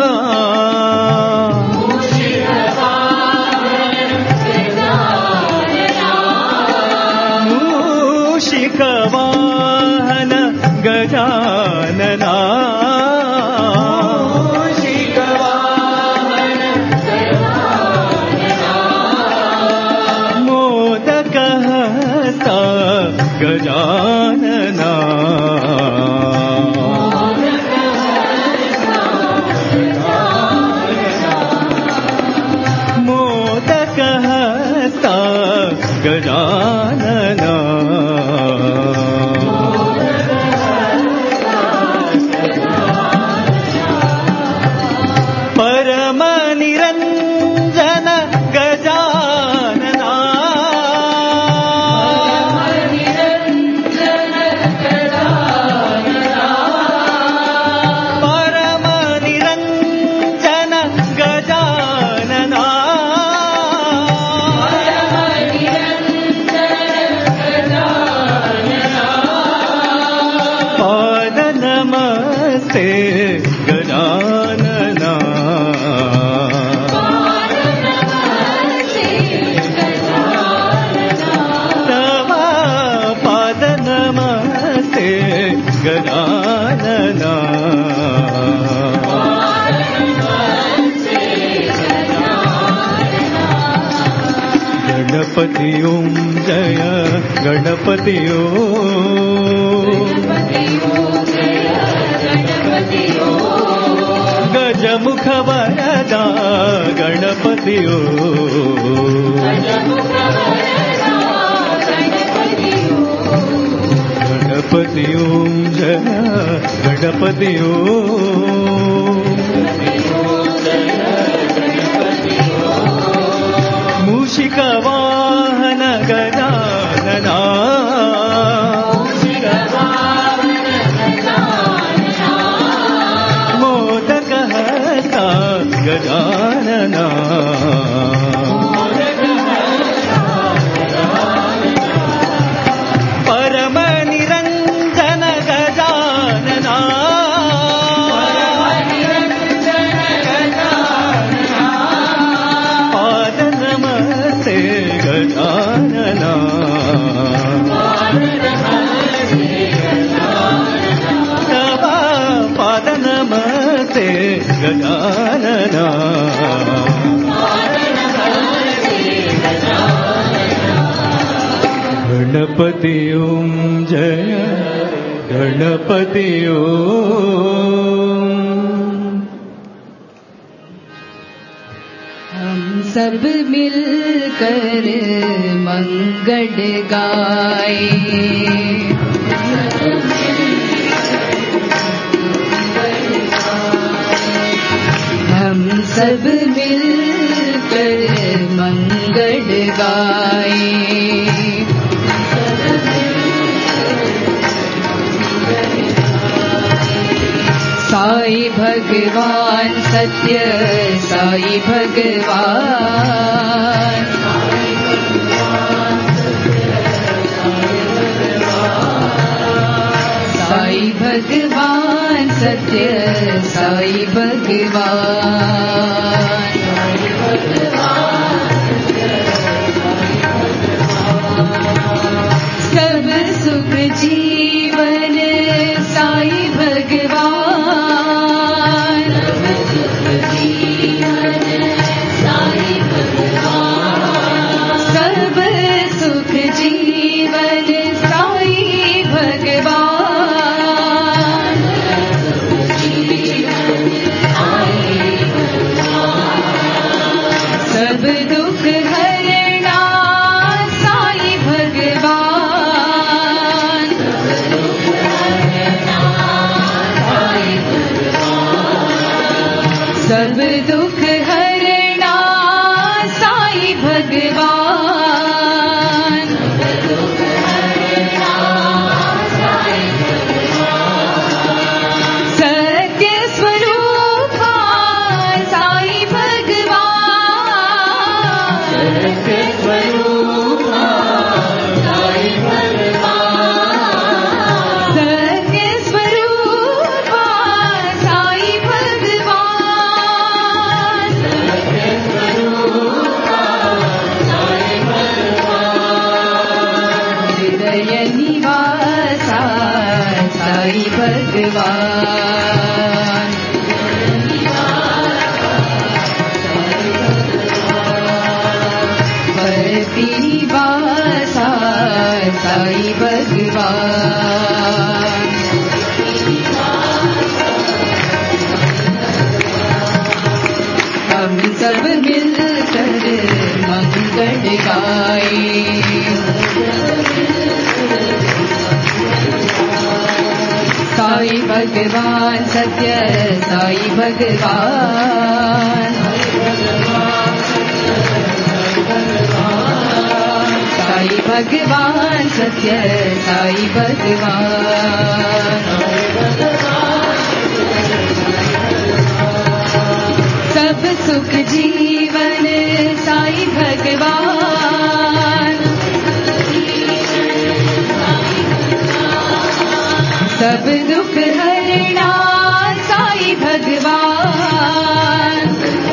ಮೂಷಿಕ ವಾಹನ ಗಜಾನನ ಮೋದಕ ಹಸ್ತ ಗಜಾನನ ಮೋದಕ ಹಸ್ತ ಗಜಾನನ ಪರಮ ನಿರಂಜನ ಗಜಾನನ ಪರಮ ನಿರಂಜನ ಗಜಾನನ ಪಾದ ನಮಸ್ತೆ ಗಜಾನನ ತವ ಪಾದ ನಮಸ್ತೆ ಗಜಾನನ ಗಣಪತಿ ಓಂ ಜಯ ಗಣಪತಿ ಗಜಮುಖ ವರದ ಗಣಪತಿ ಗಣಪತಿ ಓಂ ಜಯ ಗಣಪತಿ ಮೂಷಿಕ ವಾಹನ ಗಜಾನನ ಮೋದಕ ಹಸ್ತ ಗಜಾನನ ಪರಮ ನಿರಂಜನ ಗಜಾನನ ಪಾದ ನಮಸ್ತೆ ಗಜಾನನ ತವ ಪಾದ ನಮಸ್ತೆ ಗಜಾನನ ಗಣಪತಿ ಓಂ ಜಯ ಗಣಪತಿ हम सब मिलकर मंगल गाए हम सब मिलकर मंगल गाए साई भगवान सत्य साई भगवान साई भगवान सत्य साई भगवान सब सुख जीवन साई भगवान सब सुख जीवन साई भगवान सब दुख हरना साई भगवान, सत्य स्वरूपा साई भगवान, सत्य स्वरूपा साई भगवान, सत्य स्वरूपा साई भगवान, सत्य स्वरूपा साई भगवान, हृदय निवासा साई भगवान, भक्ति निवासा साई भगवान, हम सब मिलकर मंगल गाए, साई भगवान सत्य साई भगवान, साई भगवान सत्य साई भगवान, सब सुख जीवन साई भगवान, सब दुख हरना साई भगवान,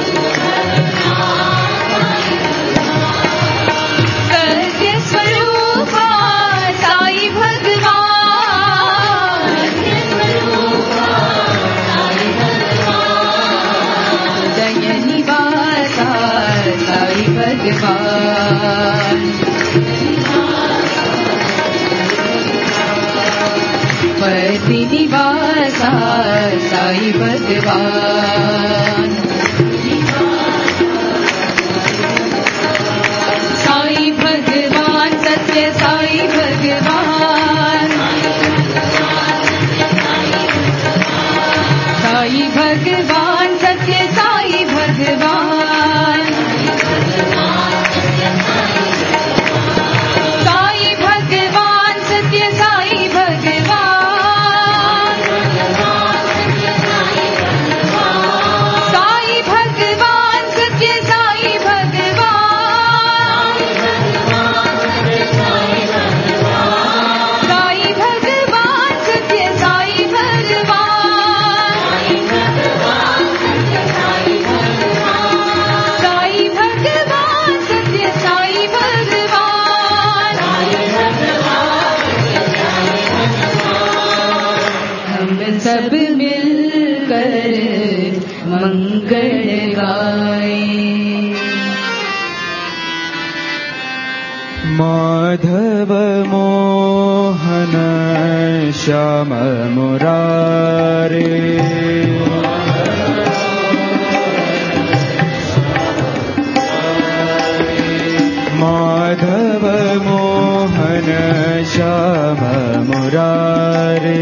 सत्य स्वरूपा साई भगवान, हृदय निवासा साई भगवान, पति निवासा साई भगवान, साई भगवान सत्य साई भगवान, साई भगवान सत्य साई भगवान, साई भगवान सत्य साई भगवान, साई भगवान सत्य साई भगवान, साई भगवान सत्य साई भगवान, साई भगवान सत्य साई भगवान, हम सब मिलकर मंगल गाए, माधव मोहन श्याम मुरारे, माधव मोहन श्याम मुरारे,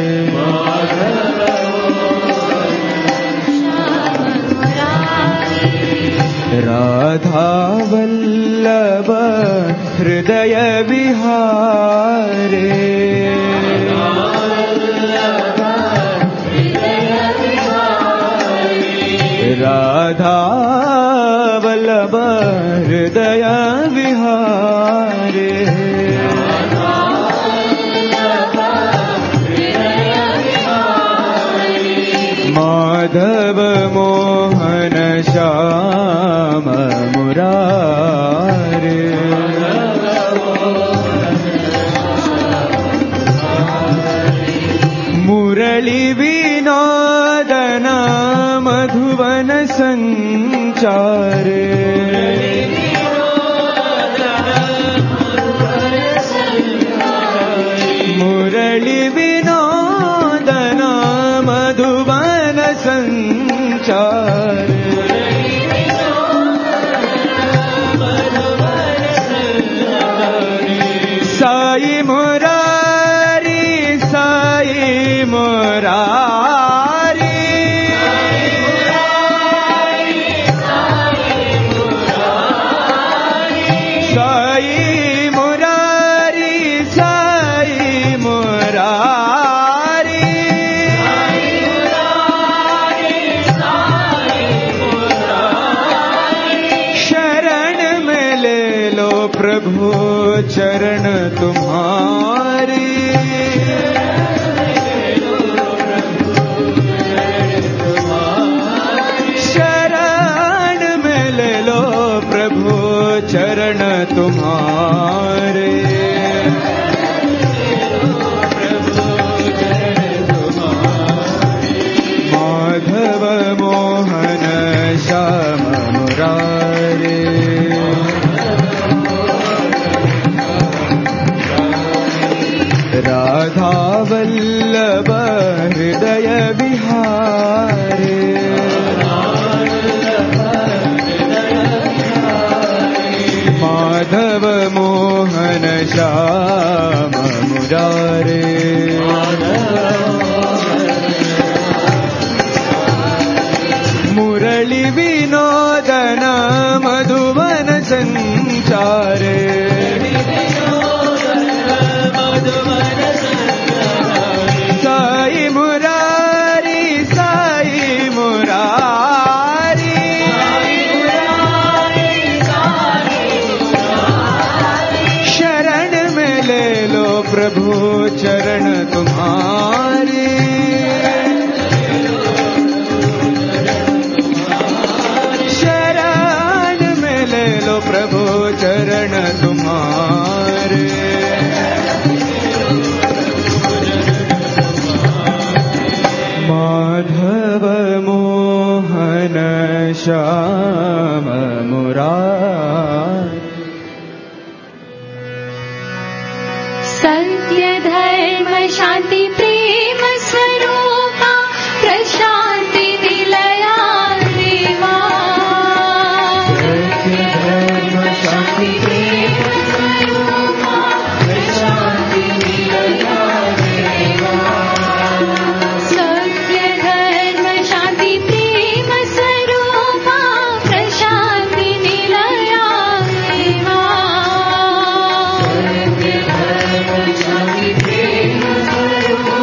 राधा वल्लभ हृदय विहारे, राधा वल्लभ हृदय विहारे, माधव मोहन श्याम मुरारे, मुरली विनोदन मधुवन संचारे, मुरली विनोदन मधुवन संचारे, साई मुरारी साई मुरारी, प्रभु चरण तुम्हारी। शरण में ले लो प्रभु चरण तुम्हारे। माधव मोहन श्याम मुरारे। राधा वल्लभ हृदय विहारे। माधव मोहन श्याम मुरारे। मुरली विनोदन मधुवन संचारे। साई मुरारी साई मुरारी। शरण में ले लो प्रभु चरण तुम्हारी। शरण में ले लो प्रभु चरण तुम्हारे। माधव मोहन श्याम मुरारी। सत्य धर्म शांति प्रेम स्वरूपा प्रशांति निलया देवा। सत्य धर्म शांति प्रेम स्वरूपा प्रशांति निलया देवा। सत्य धर्म शांति प्रेम स्वरूपा प्रशांति निलया देवा। सत्य धर्म शांति प्रेम स्वरूपा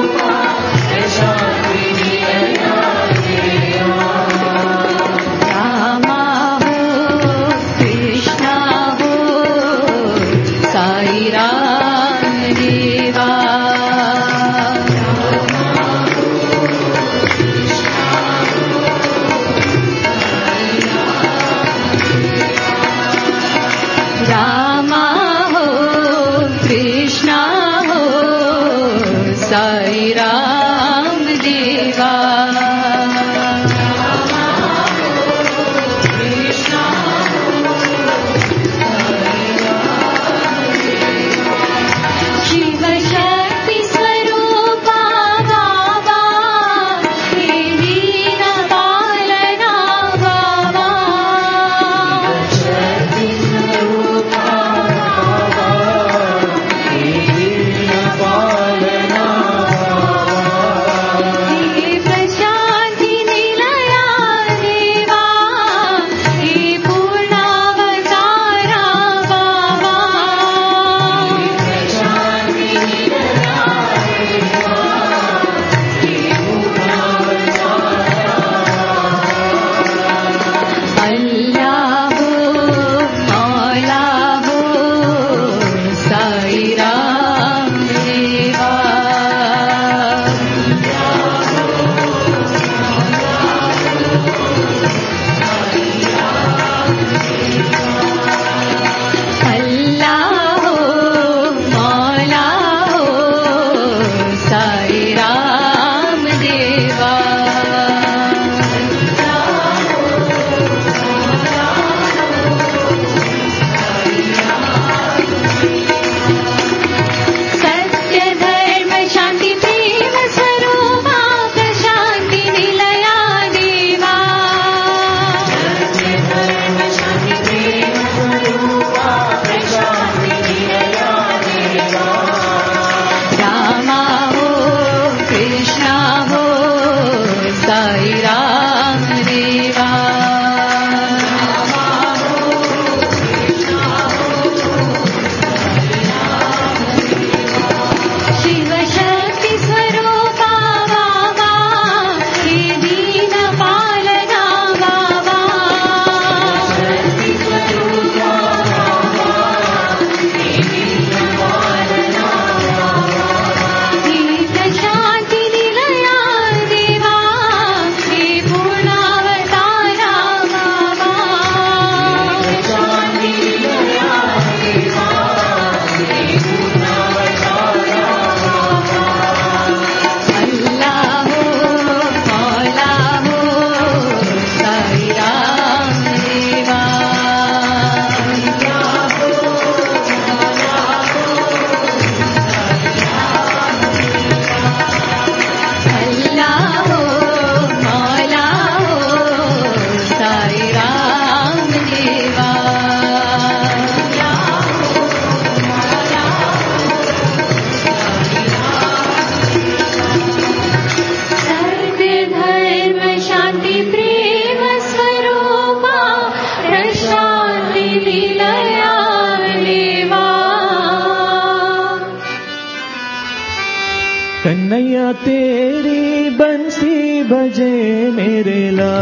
तेरी बंसी बजे मेरे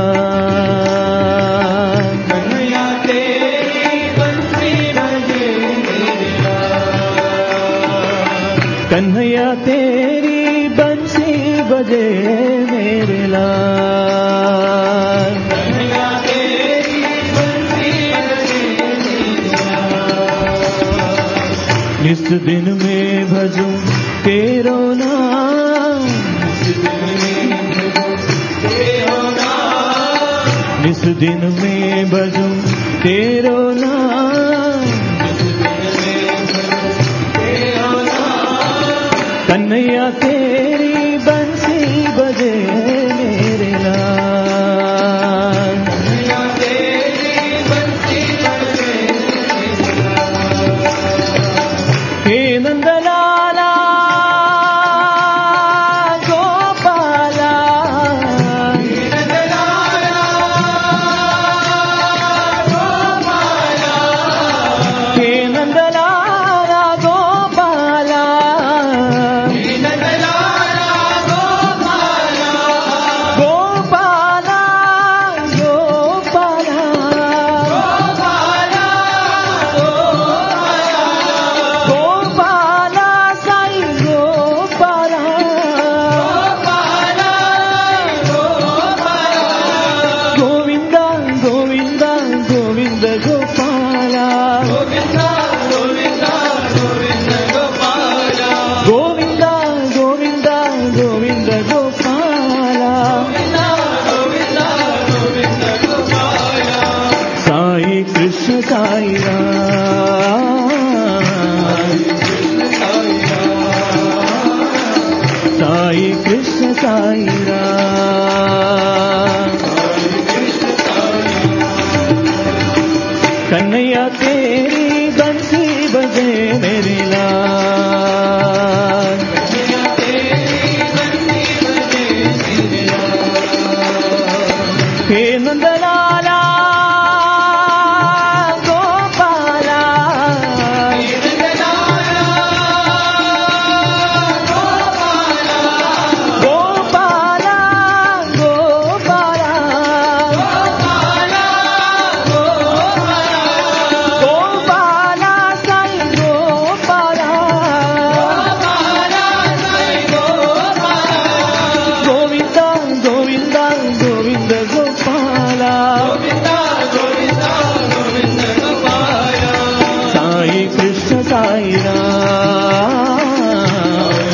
लाल, कन्हैया तेरी बंसी बजे मेरे लाल, कन्हैया तेरी बंसी बजे मेरे लाल, कन्हैया तेरी बंसी बजे मेरे लाल। इस दिन में भजूं तेरो नाम, इस दिन में भजूं तेरो नाम, कन्हैया तेरी बंसी बजे मेरे लाल, कन्हैया तेरी बंसी बजे मेरे लाल। हे नंदलाला गोपाला, हे नंदलाला गोपाला, हे नंदलाला गोपाला, हे नंदलाला गोपाला, गोपाला गोपाला, गोपाला गोपाला, गोपाला साई गोपाला, गोपाला गोपाला, गोविंदा गोविंदा गोविंद गोपाला, गोविंदा गोविंदा गोविंद गोपाला, गोविंदा गोविंदा गोविंद गोपाला, गोविंदा गोविंदा गोविंद गोपाला। साई कृष्ण साई राम, साई कृष्ण साई राम, कन्हैया तेरी बंसी बजे मेरे लाल, कन्हैया तेरी बंसी बजे मेरे लाल। हे नंदलाला गोपाला, हे नंदलाला गोपाला, गोपाला गोपाला, गोपाला गोपाला, गोपाला साई गोपाला, गोपाला साई गोपाला, गोविंदा गोविंदा गोविंद गोपाला, गोविंदा गोविंदा गोविंद गोपाला। साई कृष्ण साई राम,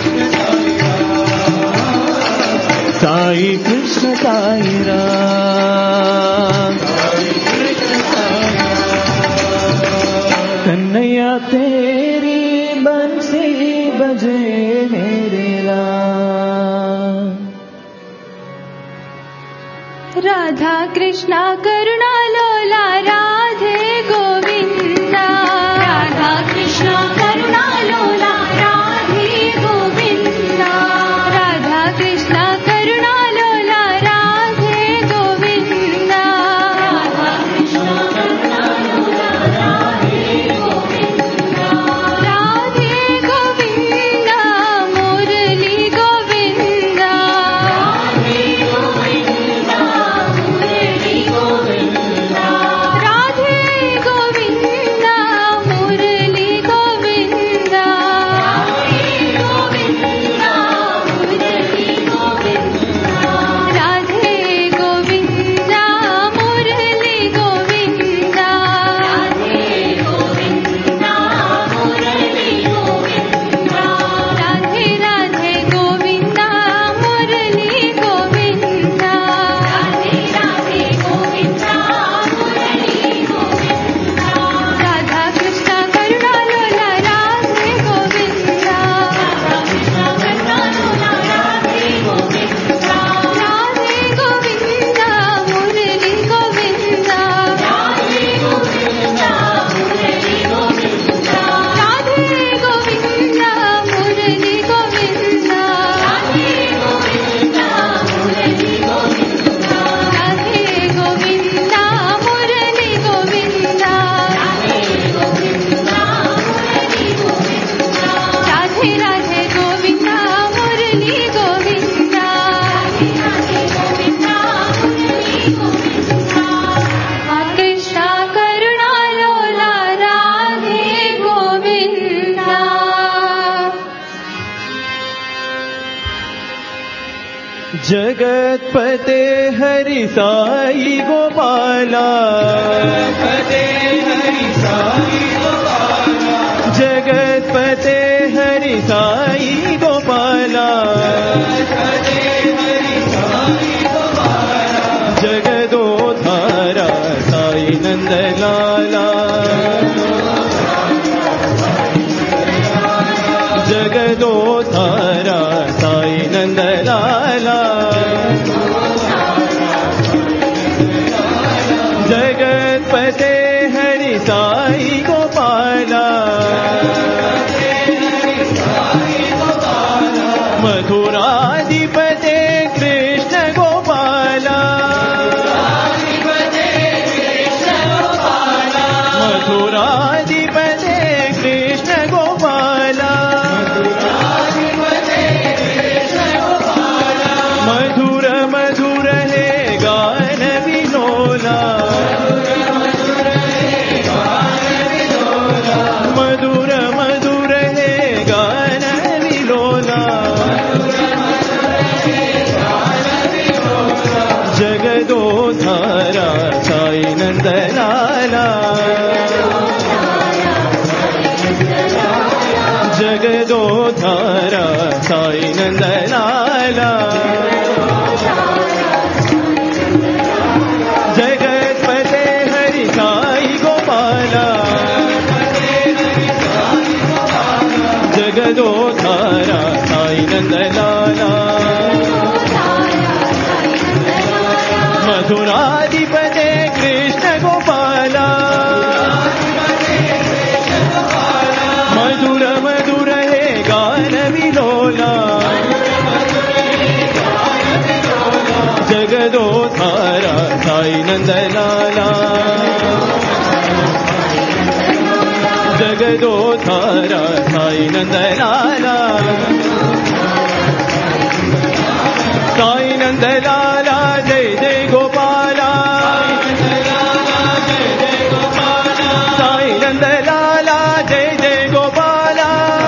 साई कृष्ण साई राम, कन्हैया तेरी बंसी बजे मेरे लाल। राधा कृष्णा करुणा लोला राधे गोविंदा, राधा कृष्णा करुणा लोला राधे गोविंदा, राधा कृष्णा करुणा लोला राधे गोविंदा, राधा कृष्णा करुणा लोला राधे गोविंदा, राधे गोविंदा मुरली गोविंदा, राधे गोविंदा मुरली गोविंदा, जगत्पते हरि साई गोपाला, जगत्पते हरि साई गोपाला, जगदोद्धारा साई नंदलाला, जगदोद्धारा साई नंदलाला, जगत्पते हरि साई गोपाला, मथुराधिपते कृष्ण गोपाला, मथुराधिपते कृष्ण गोपाला, मधुर मधुर हे गान विलोला, मधुर मधुर हे गान विलोला, जगदोद्धारा साई नंदलाला, जगदोद्धारा साई नंदलाला, जगत्पते हरि साई गोपाला, जगदोद्धारा साई नंदलाला, मथुराधिपते कृष्ण गोपाला, मधुर मधुर हे गान विलोला, जगदोद्धारा साई नंदलाला, जगदोद्धारा साई नंदलाला, साई नंदलाला जय जय गोपाला, साई नंदलाला जय जय गोपाला,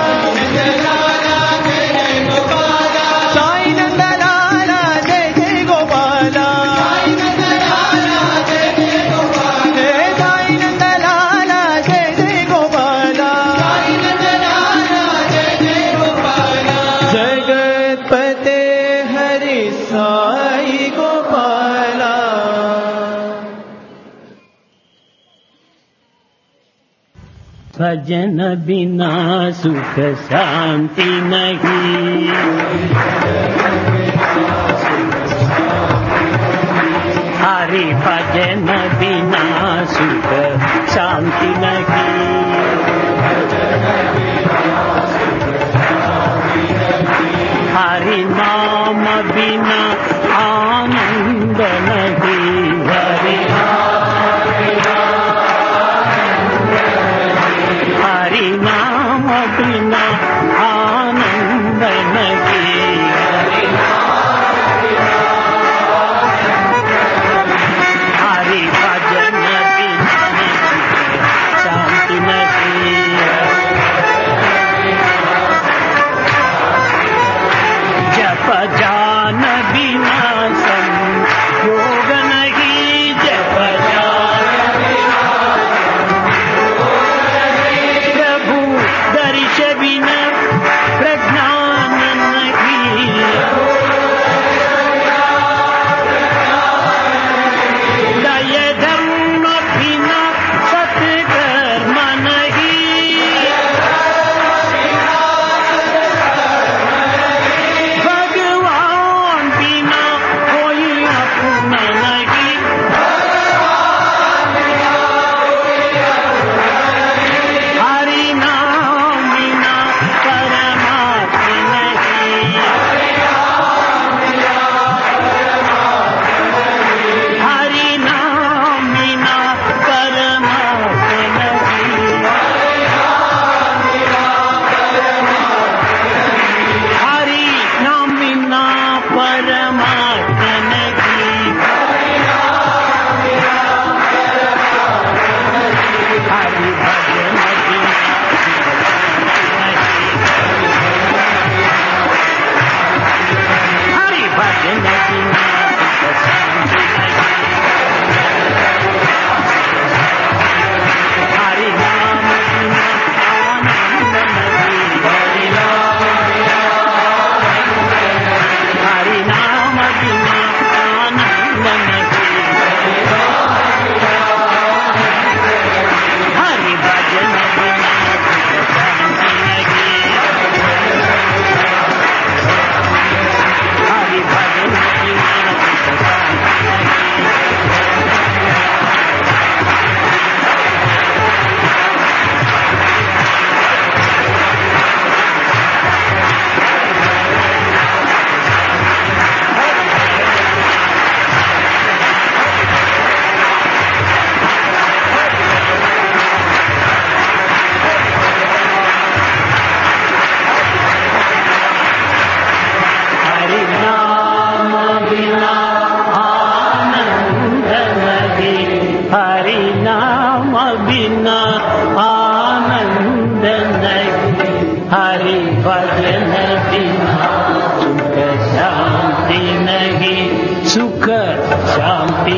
साई नंदलाला जय जय गोपाला, हे साई नंदलाला जय जय गोपाला, जगत्पते हरि साई गोपाला। भजन बिना सुख शांति नहीं, हरि भजन बिना सुख शांति नहीं, हरि नाम बिना आनंद नहीं, हरि हरि नाम बिना आनंद नहीं, हरि भजन बिना शांति नहीं, जप जान बिना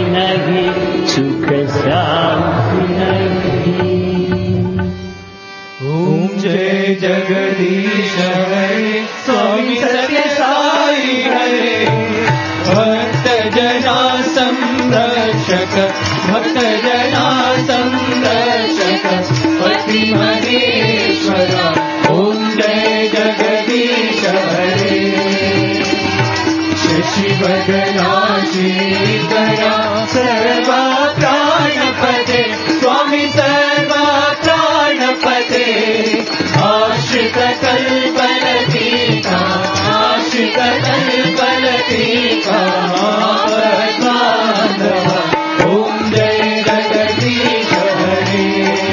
नहीं, सुख शांति नहीं। ओम जय जगदीश हरे, स्वामी सत्य साई हरे, भक्त जना संरक्षक, भक्त जना संरक्षक, पति महेश्वरा। ओम जय जगदीश हरे, शशिवदना श्रीकरा, सर्वा प्राणपते, स्वामी सर्वा प्राणपते, आश्रित कल्पलतीका, आश्रित कल्पलतीका, महापद्माधव। ओम जय जगदीश हरे,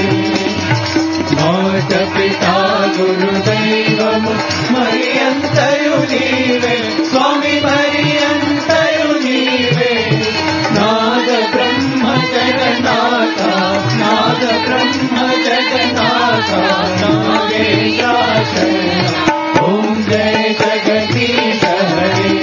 मात पिता गुरुदैवम मरियंतरु नीवे, स्वामी मरियंतरु नीवे, नाद ब्रह्म जगन्नाथा, नाद ब्रह्म जगन्नाथा, नागेशाशरण। ओम जय जगदीश हरे,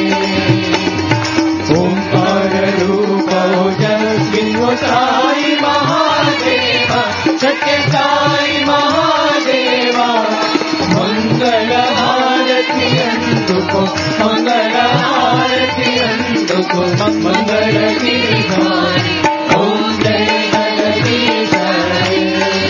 ओंकार रूप जगद्विष्णु साई महादेवा, सत्य साई महादेवा, मंगल हारति अंतुको, मंगल हारति अंतुको, मंगल गिरिधारी। ओम जय जगदीश हरे,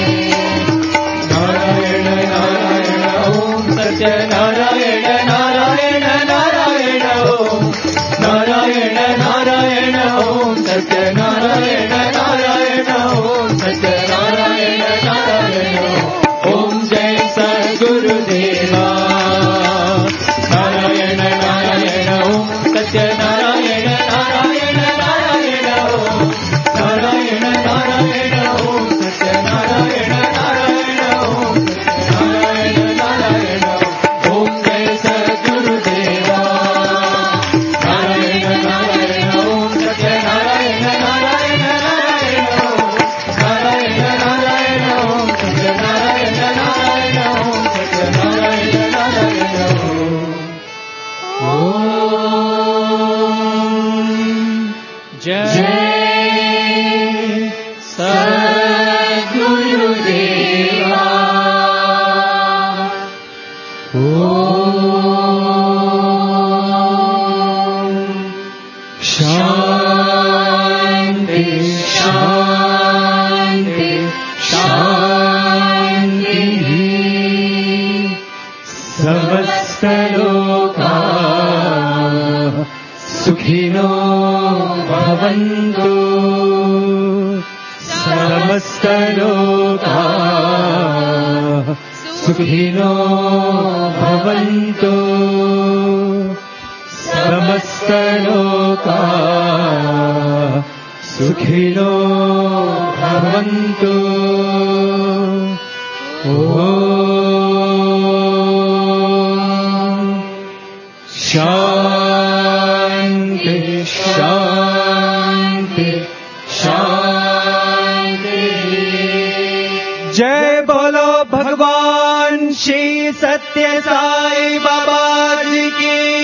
नारायण नारायण ओम सत्य नारायण नारायण नारायण ओम, नारायण नारायण ओम सत्य नारायण नारायण ओम सत्य नारायण नारायण। ओम जय सद्गुरुदेवा, नारायण नारायण ओम सत्य नारायण नारायण नारायण ओम, नारायण नारायण ओम सत्य नारायण नारायण ओम, नारायण नारायण ओम जय सद्गुरुदेवा, नारायण नारायण ओम सत्य नारायण नारायण नारायण ओम, नारायण नारायण ओम सत्य नारायण नारायण ओम, सत्य नारायण नारायण ओम। जय सद्गुरुदेवा। शांति शांति शांति, समस्त लोका सुखिनो भवन्तु, समस्त लोका सुखिनो भवन्तु, समस्त लोका सुखिनो भवन्तु। ओम शांति शांति शांति। जय बोलो भगवान श्री सत्य साई बाबा जी की।